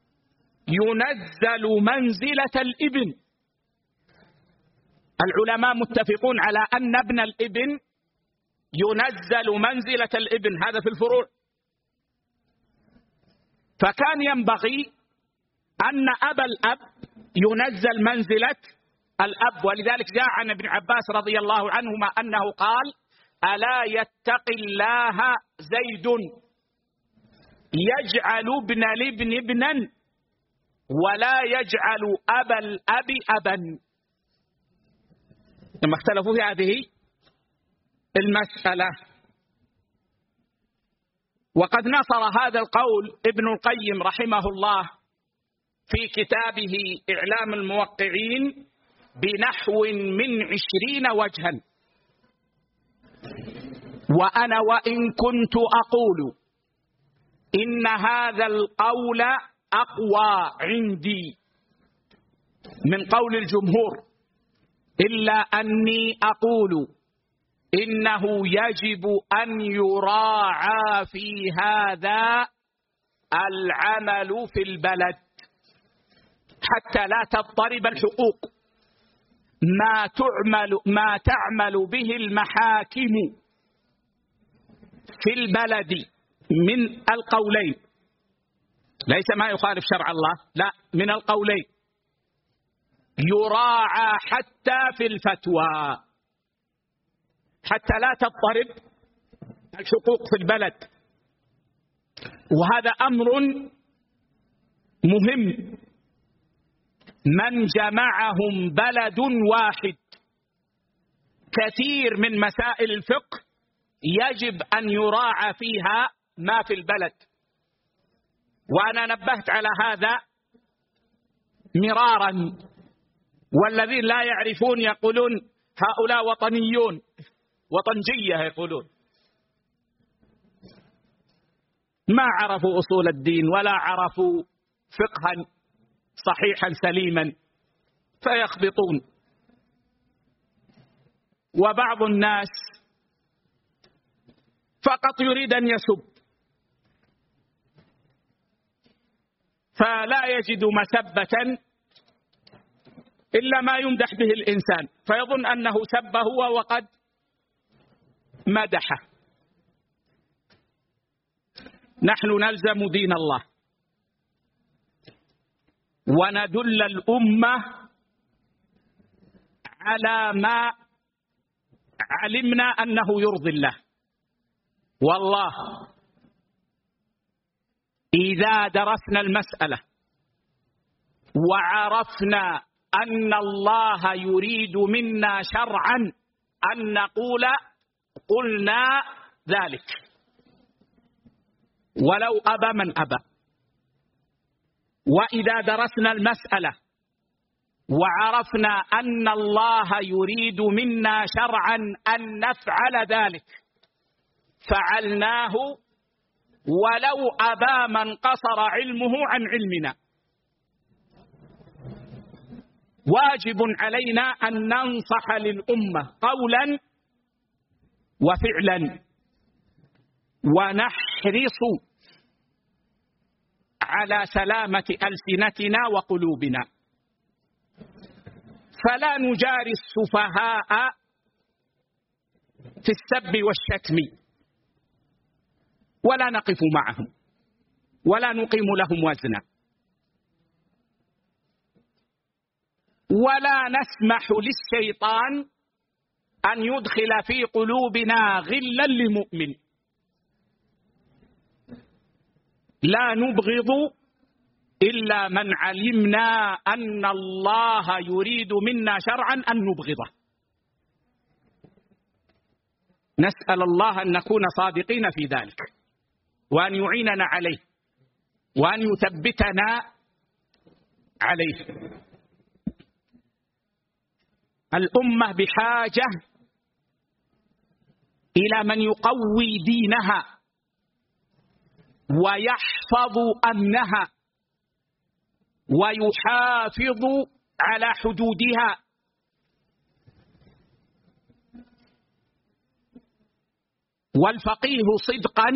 ينزل منزلة الابن، العلماء متفقون على أن ابن الابن ينزل منزلة الابن، هذا في الفروع. فكان ينبغي أن أبا الأب ينزل منزلة الأب، ولذلك جاء عن ابن عباس رضي الله عنهما أنه قال: ألا يتقي الله زيد يجعل ابن الابن ابنا ولا يجعل أبا الأب أبا. لما اختلفوا في هذه المسألة. وقد نصر هذا القول ابن القيم رحمه الله في كتابه إعلام الموقعين بنحو من عشرين وجها. وأنا وإن كنت أقول إن هذا القول أقوى عندي من قول الجمهور، إلا أني أقول إنه يجب أن يراعى في هذا العمل في البلد حتى لا تضطرب الحقوق. ما تعمل ما تعمل به المحاكم في البلد من القولين، ليس ما يخالف شرع الله، لا، من القولين يراعى حتى في الفتوى حتى لا تضطرب الحقوق في البلد. وهذا أمر مهم. من جمعهم بلد واحد كثير من مسائل الفقه يجب أن يراعى فيها ما في البلد. وأنا نبهت على هذا مرارا، والذين لا يعرفون يقولون هؤلاء وطنيون، وطنجية يقولون، ما عرفوا أصول الدين ولا عرفوا فقها صحيحا سليما فيخبطون. وبعض الناس فقط يريد أن يسب، فلا يجد مسبة إلا ما يمدح به الإنسان، فيظن أنه سب هو وقد مدحه. نحن نلزم دين الله وندل الأمة على ما علمنا أنه يرضي الله. والله إذا درسنا المسألة وعرفنا أن الله يريد منا شرعا أن نقول قلنا ذلك ولو أبى من أبى. وإذا درسنا المسألة وعرفنا أن الله يريد منا شرعا أن نفعل ذلك فعلناه ولو أبى من قصر علمه عن علمنا. واجب علينا أن ننصح للأمة قولا وفعلا ونحرص على سلامة ألسنتنا وقلوبنا، فلا نجاري السفهاء في السب والشتم ولا نقف معهم ولا نقيم لهم وزنا، ولا نسمح للشيطان أن يدخل في قلوبنا غلا لمؤمن. لا نبغض إلا من علمنا أن الله يريد منا شرعا أن نبغضه. نسأل الله أن نكون صادقين في ذلك وأن يعيننا عليه وأن يثبتنا عليه. الأمة بحاجة إلى من يقوي دينها ويحفظ أمنها ويحافظ على حدودها. والفقيه صدقا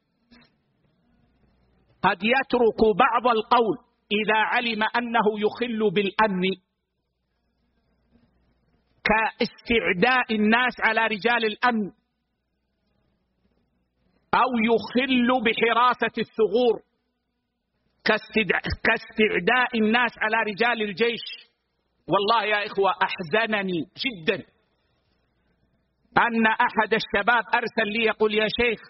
قد يترك بعض القول إذا علم أنه يخل بالأمن، كاستعداء الناس على رجال الأمن، أو يخل بحراسة الثغور كاستعداء الناس على رجال الجيش. والله يا إخوة أحزنني جدا أن أحد الشباب أرسل لي يقول: يا شيخ،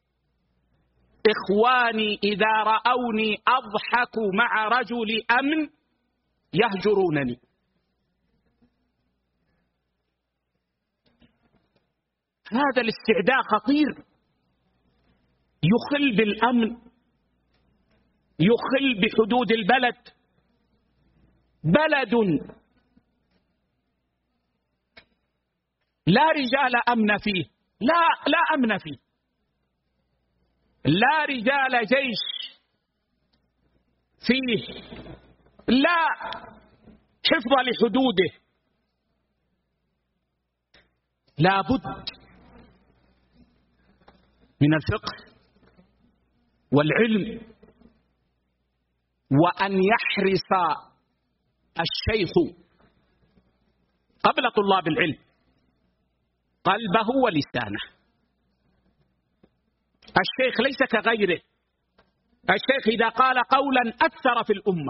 إخواني إذا رأوني أضحك مع رجل أمن يهجرونني. هذا الاستعداء خطير، يخل بالأمن، يخل بحدود البلد. بلد لا رجال أمن فيه، لا لا أمن فيه، لا رجال جيش فيه، لا حفظ لحدوده. لا بد من الفقه والعلم، وأن يحرص الشيخ قبل طلاب العلم قلبه ولسانه. الشيخ ليس كغيره. الشيخ إذا قال قولا أثر في الأمة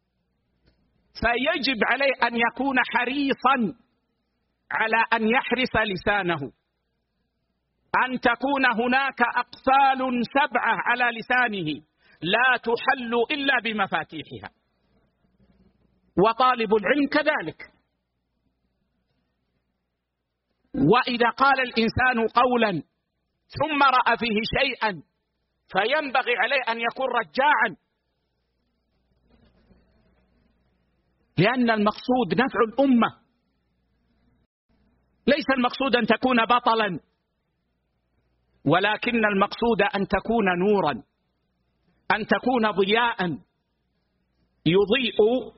فيجب عليه أن يكون حريصا على أن يحرس لسانه، أن تكون هناك أقفال سبعة على لسانه لا تحل إلا بمفاتيحها. وطالب العلم كذلك. وإذا قال الإنسان قولا ثم رأى فيه شيئا فينبغي عليه أن يكون رجاعا، لأن المقصود نفع الأمة، ليس المقصود أن تكون بطلا، ولكن المقصود أن تكون نورا، أن تكون ضياء يضيء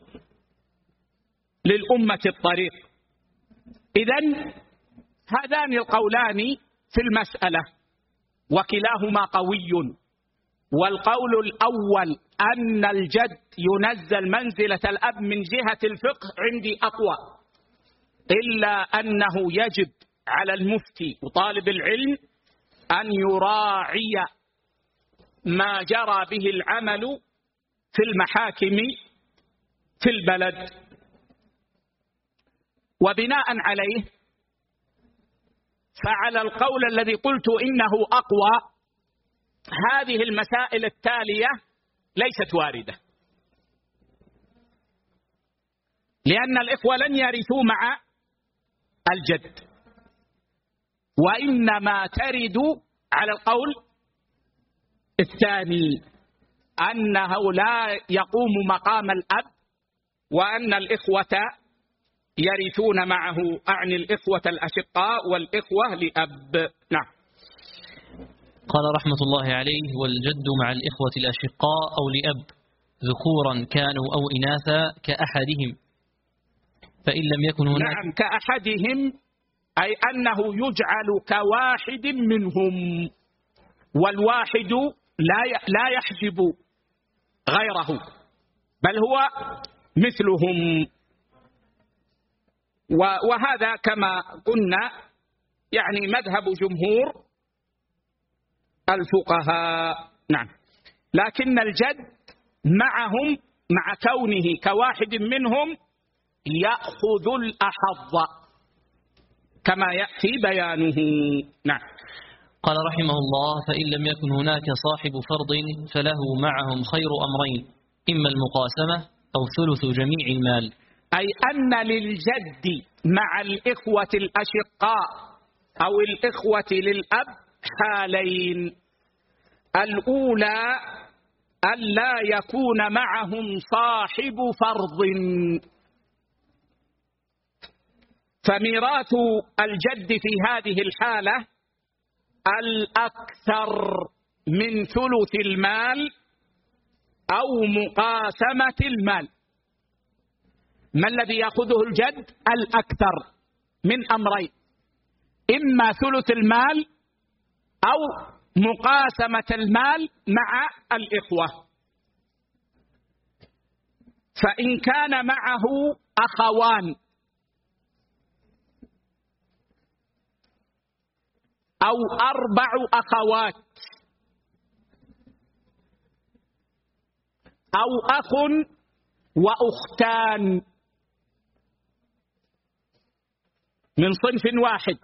للأمة الطريق. إذن هذان القولان في المسألة وكلاهما قوي. والقول الأول أن الجد ينزل منزلة الأب من جهة الفقه عندي أقوى، إلا أنه يجب على المفتي وطالب العلم أن يراعي ما جرى به العمل في المحاكم في البلد. وبناء عليه فعلى القول الذي قلت إنه أقوى، هذه المسائل التالية ليست واردة، لأن الإخوة لن يرثوا مع الجد، وإنما ترد على القول الثاني أنه لا يقوم مقام الأب، وأن الإخوة يرثون معه، أعني الإخوة الأشقاء والإخوة لأب. نعم. قال رحمة الله عليه: والجد مع الإخوة الأشقاء أو لأب ذكورا كانوا أو إناثا كأحدهم، فإن لم يكن هناك. نعم، كأحدهم أي أنه يجعل كواحد منهم، والواحد لا لا يحجب غيره بل هو مثلهم. وهذا كما قلنا يعني مذهب جمهور الفقهاء. نعم. لكن الجد معهم مع كونه كواحد منهم يأخذ الأحظ كما يأتي بيانه. نعم. قال رحمه الله: فإن لم يكن هناك صاحب فرض فله معهم خير أمرين، إما المقاسمة أو ثلث جميع المال. أي أن للجد مع الإخوة الأشقاء أو الإخوة للأب حالين: الأولى ألا يكون معهم صاحب فرض، فميراث الجد في هذه الحالة الأكثر من ثلث المال أو مقاسمة المال. ما الذي يأخذه الجد؟ الأكثر من أمرين: إما ثلث المال أو مقاسمة المال مع الإخوة. فإن كان معه أخوان أو أربع أخوات أو أخ وأختان من صنف واحد،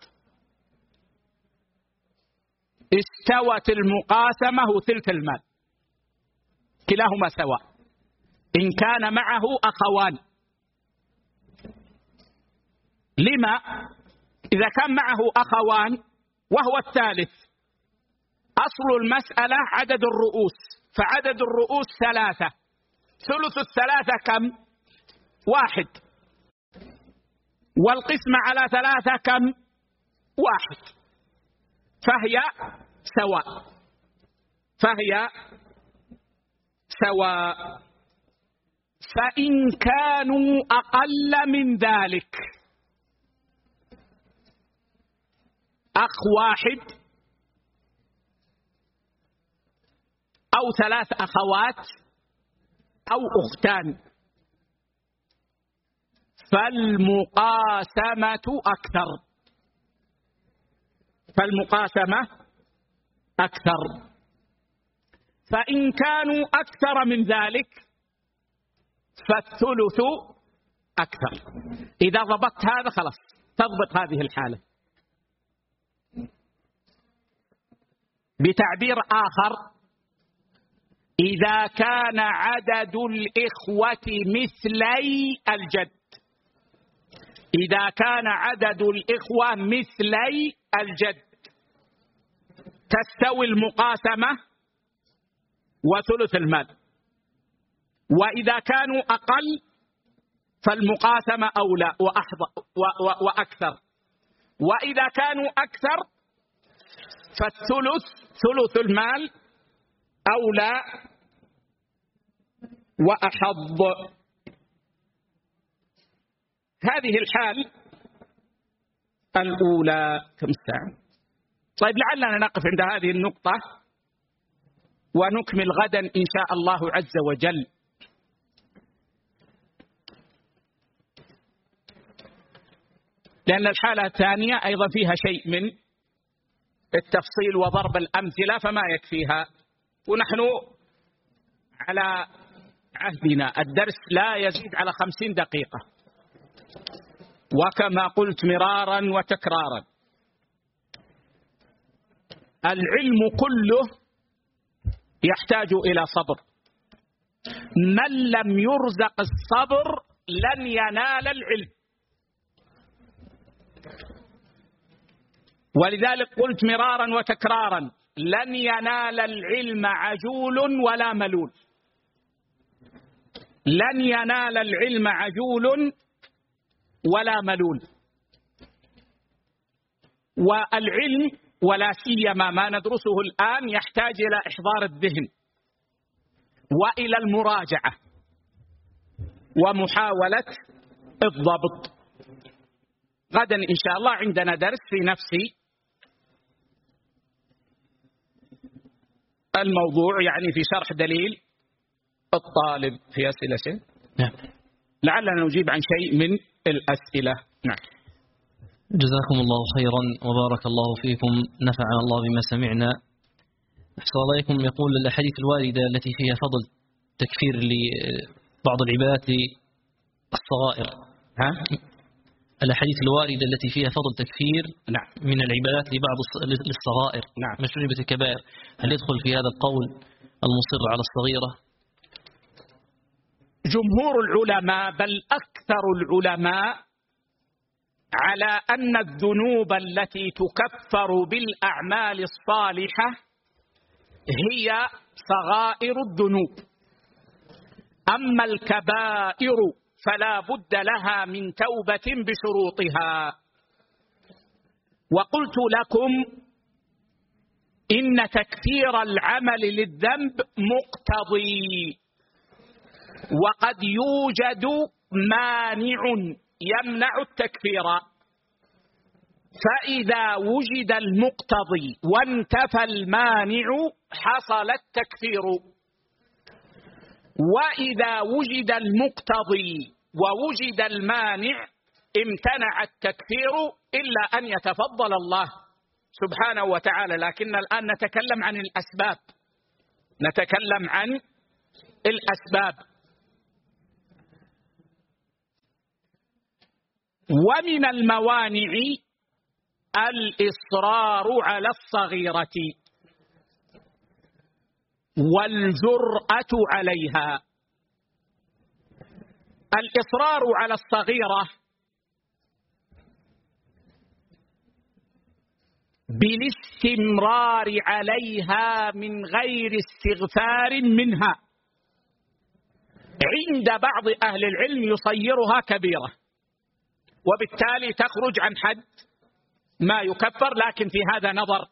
استوت المقاسمة ثلث المال، كلاهما سواء. إن كان معه أخوان، لما؟ إذا كان معه أخوان وهو الثالث، أصل المسألة عدد الرؤوس، فعدد الرؤوس ثلاثة، ثلث الثلاثة كم؟ واحد، والقسمة على ثلاثة كم؟ واحد، فهي سواء، فهي سواء. فإن كانوا أقل من ذلك، أخ واحد أو ثلاث أخوات أو أختان، فالمقاسمة أكثر، فالمقاسمة أكثر. فإن كانوا أكثر من ذلك فالثلث أكثر. إذا ضبطت هذا خلاص تضبط هذه الحالة. بتعبير آخر: إذا كان عدد الإخوة مثلي الجد، إذا كان عدد الإخوة مثلي الجد تستوي المقاسمة وثلث المال. وإذا كانوا أقل فالمقاسمة أولى وأكثر، وإذا كانوا أكثر فالثلث ثلث المال أولى وأحظ. هذه الحال الأولى. كم الساعة؟ طيب لعلنا نقف عند هذه النقطة ونكمل غدا إن شاء الله عز وجل. لأن الحالة الثانية أيضا فيها شيء من التفصيل وضرب الأمثلة فما يكفيها، ونحن على عهدنا الدرس لا يزيد على خمسين دقيقة، وكما قلت مرارا وتكرارا العلم كله يحتاج إلى صبر. من لم يرزق الصبر لن ينال العلم. ولذلك قلت مرارا وتكرارا: لن ينال العلم عجول ولا ملول، لن ينال العلم عجول ولا ملول. والعلم ولا سيما ما ندرسه الآن يحتاج إلى إحضار الذهن وإلى المراجعة ومحاولة الضبط. غدا إن شاء الله عندنا درس في نفس الموضوع، يعني في شرح دليل الطالب. في أسئلة شيء؟ نعم. لعلنا نجيب عن شيء من الأسئلة. نعم. جزاكم الله خيرا وبارك الله فيكم، نفعنا الله بما سمعنا. أحسن الله إليكم. يقول الأحاديث الواردة التي فيها فضل تكفير لبعض العبادات الصغائر، ها؟ الأحاديث الواردة التي فيها فضل تكفير نعم. من العبادات لبعض للصغائر، نعم، ما شربت الكبائر، هل يدخل في هذا القول المصر على الصغيرة؟ جمهور العلماء بل أكثر العلماء على أن الذنوب التي تكفر بالأعمال الصالحة هي صغائر الذنوب. أما الكبائر فلا بد لها من توبة بشروطها. وقلت لكم إن تكفير العمل للذنب مقتضي، وقد يوجد مانع يمنع التكفير، فإذا وجد المقتضي وانتفى المانع حصل التكفير، وإذا وجد المقتضي ووجد المانع امتنع التكفير إلا أن يتفضل الله سبحانه وتعالى. لكن الآن نتكلم عن الأسباب، نتكلم عن الأسباب. ومن الموانع الإصرار على الصغيرة والجرأة عليها. الإصرار على الصغيرة بالاستمرار عليها من غير استغفار منها، عند بعض أهل العلم يصيرها كبيرة، وبالتالي تخرج عن حد ما يكفر، لكن في هذا نظر،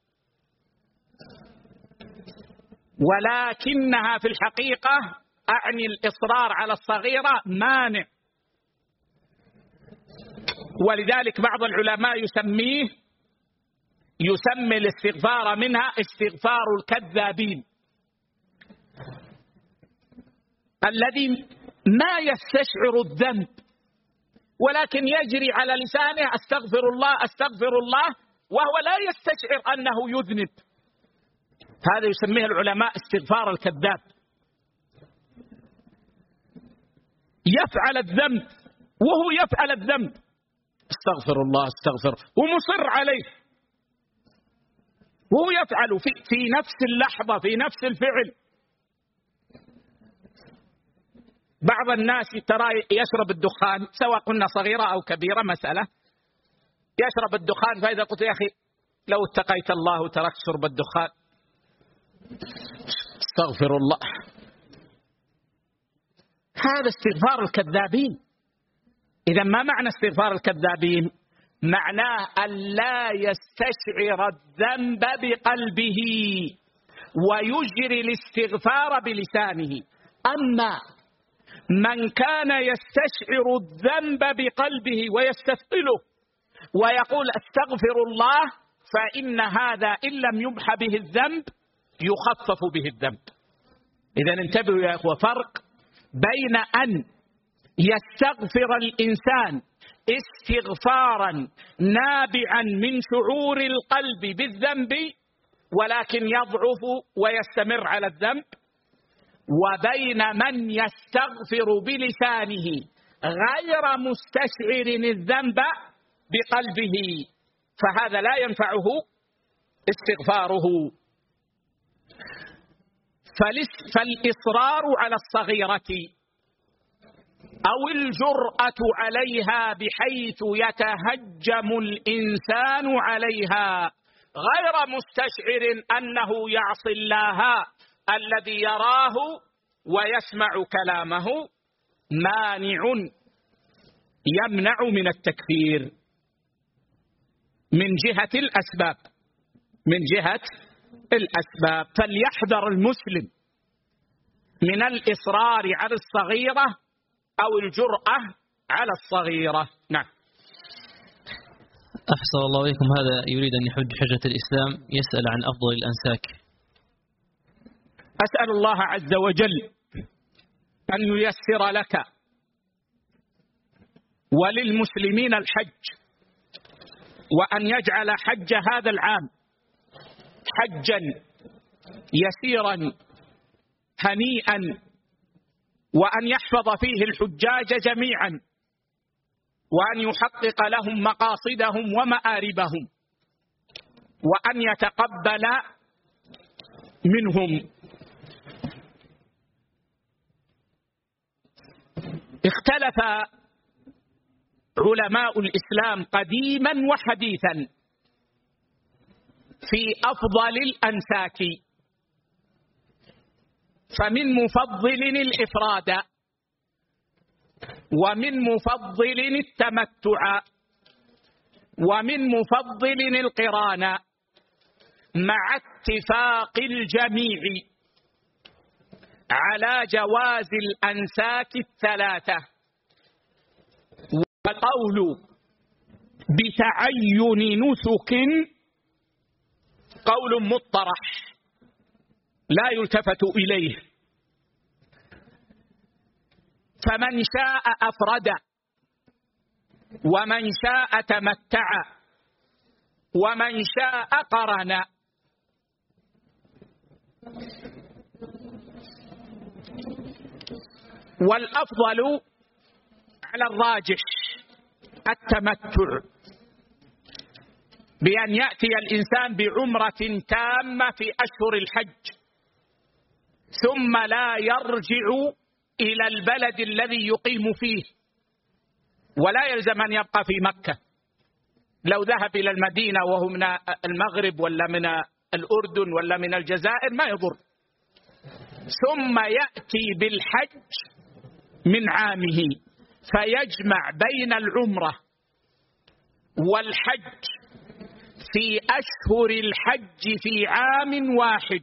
ولكنها في الحقيقة أعني الإصرار على الصغيرة مانع. ولذلك بعض العلماء يسميه يسمي الاستغفار منها استغفار الكذابين، الذي ما يستشعر الذنب ولكن يجري على لسانه أستغفر الله أستغفر الله وهو لا يستشعر أنه يذنب. هذا يسميه العلماء استغفار الكذاب. يفعل الذنب وهو يفعل الذنب استغفر الله استغفر، ومصر عليه وهو يفعل في, في نفس اللحظة في نفس الفعل. بعض الناس ترى يشرب الدخان، سواء قلنا صغيرة أو كبيرة مسألة، يشرب الدخان، فإذا قلت يا أخي لو اتقيت الله وتركت شرب الدخان استغفر الله، هذا استغفار الكذابين. إذا ما معنى استغفار الكذابين؟ معناه أن لا يستشعر الذنب بقلبه ويجري الاستغفار بلسانه. أما من كان يستشعر الذنب بقلبه ويستثقله ويقول استغفر الله، فإن هذا إن لم يمح به الذنب يخفف به الذنب. إذا انتبهوا يا أخوة، فرق بين أن يستغفر الإنسان استغفارا نابعا من شعور القلب بالذنب ولكن يضعف ويستمر على الذنب، وبين من يستغفر بلسانه غير مستشعر الذنب بقلبه، فهذا لا ينفعه استغفاره. فالإصرار على الصغيرة أو الجرأة عليها بحيث يتهجم الإنسان عليها غير مستشعر أنه يعصي الله الذي يراه ويسمع كلامه، مانع يمنع من التكفير من جهة الأسباب من جهة الأسباب. فليحذر المسلم من الإصرار على الصغيرة أو الجرأة على الصغيرة. نعم. أحسن الله إليكم. هذا يريد أن يحج حجة الإسلام، يسأل عن أفضل الأنساك. أسأل الله عز وجل أن ييسر لك وللمسلمين الحج، وأن يجعل حج هذا العام حجا يسيرا هنيئا، وأن يحفظ فيه الحجاج جميعا، وأن يحقق لهم مقاصدهم ومآربهم، وأن يتقبل منهم. اختلف علماء الإسلام قديما وحديثا في أفضل الأنساك، فمن مفضل الإفراد ومن مفضل التمتع، ومن مفضل القران، مع اتفاق الجميع على جواز الأنساك الثلاثة. والقول بتعين نسك قول مطرح لا يلتفت إليه، فمن شاء أفرد ومن شاء تمتع ومن شاء قرن. والأفضل على الراجح التمتع، بأن يأتي الإنسان بعمرة تامة في أشهر الحج ثم لا يرجع إلى البلد الذي يقيم فيه، ولا يلزم أن يبقى في مكة. لو ذهب إلى المدينة وهو من المغرب ولا من الأردن ولا من الجزائر ما يضر، ثم يأتي بالحج من عامه فيجمع بين العمرة والحج في أشهر الحج في عام واحد،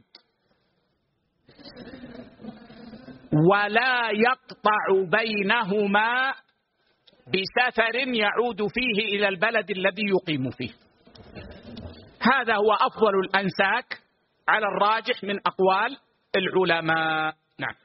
ولا يقطع بينهما بسفر يعود فيه إلى البلد الذي يقيم فيه. هذا هو أفضل الأنساك على الراجح من أقوال العلماء. نعم.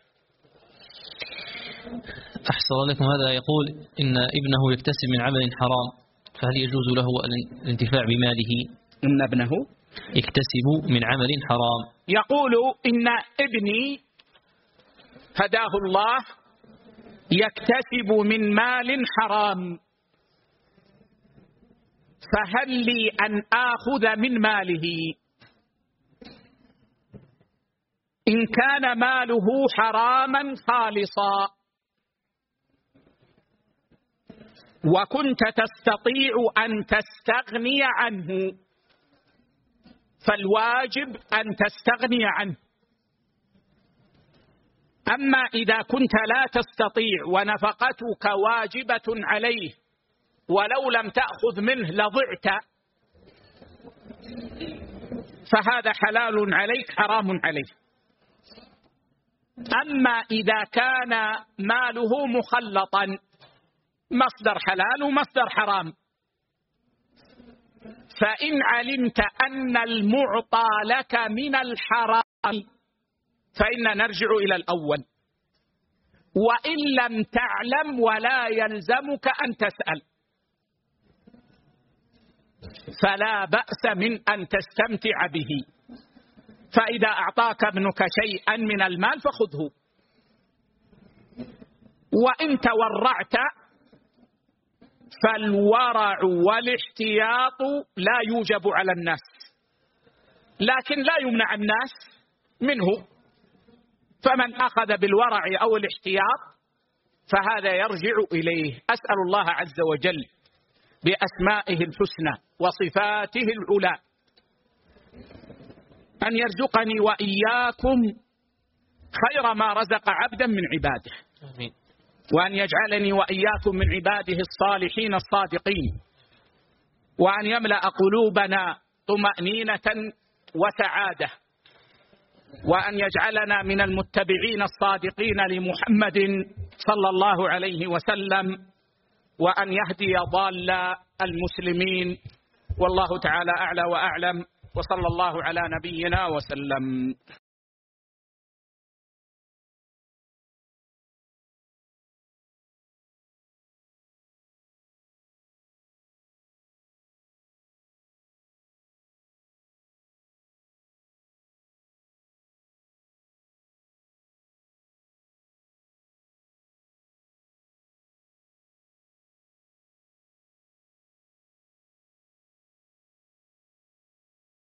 أحسن لكم. هذا يقول إن ابنه يكتسب من عمل حرام، فهل يجوز له الانتفاع بماله؟ إن ابنه يكتسب من عمل حرام. يقول إن ابني هداه الله يكتسب من مال حرام، فهل لي أن آخذ من ماله؟ إن كان ماله حراما خالصا وكنت تستطيع أن تستغني عنه فالواجب أن تستغني عنه. أما إذا كنت لا تستطيع ونفقتك واجبة عليه ولو لم تأخذ منه لضعت، فهذا حلال عليك حرام عليه. أما إذا كان ماله مخلطا مصدر حلال ومصدر حرام، فإن علمت أن المعطى لك من الحرام فإن نرجع إلى الأول، وإن لم تعلم ولا يلزمك أن تسأل فلا بأس من أن تستمتع به. فإذا أعطاك ابنك شيئا من المال فخذه، وإن تورعت فالورع والاحتياط لا يوجب على الناس، لكن لا يمنع الناس منه. فمن أخذ بالورع أو الاحتياط فهذا يرجع إليه. أسأل الله عز وجل بأسمائه الحسنى وصفاته العلى أن يرزقني وإياكم خير ما رزق عبدا من عباده، آمين. وأن يجعلني وإياكم من عباده الصالحين الصادقين، وأن يملأ قلوبنا طمأنينة وسعادة، وأن يجعلنا من المتبعين الصادقين لمحمد صلى الله عليه وسلم، وأن يهدي ضال المسلمين. والله تعالى أعلى وأعلم، وصلى الله على نبينا وسلم.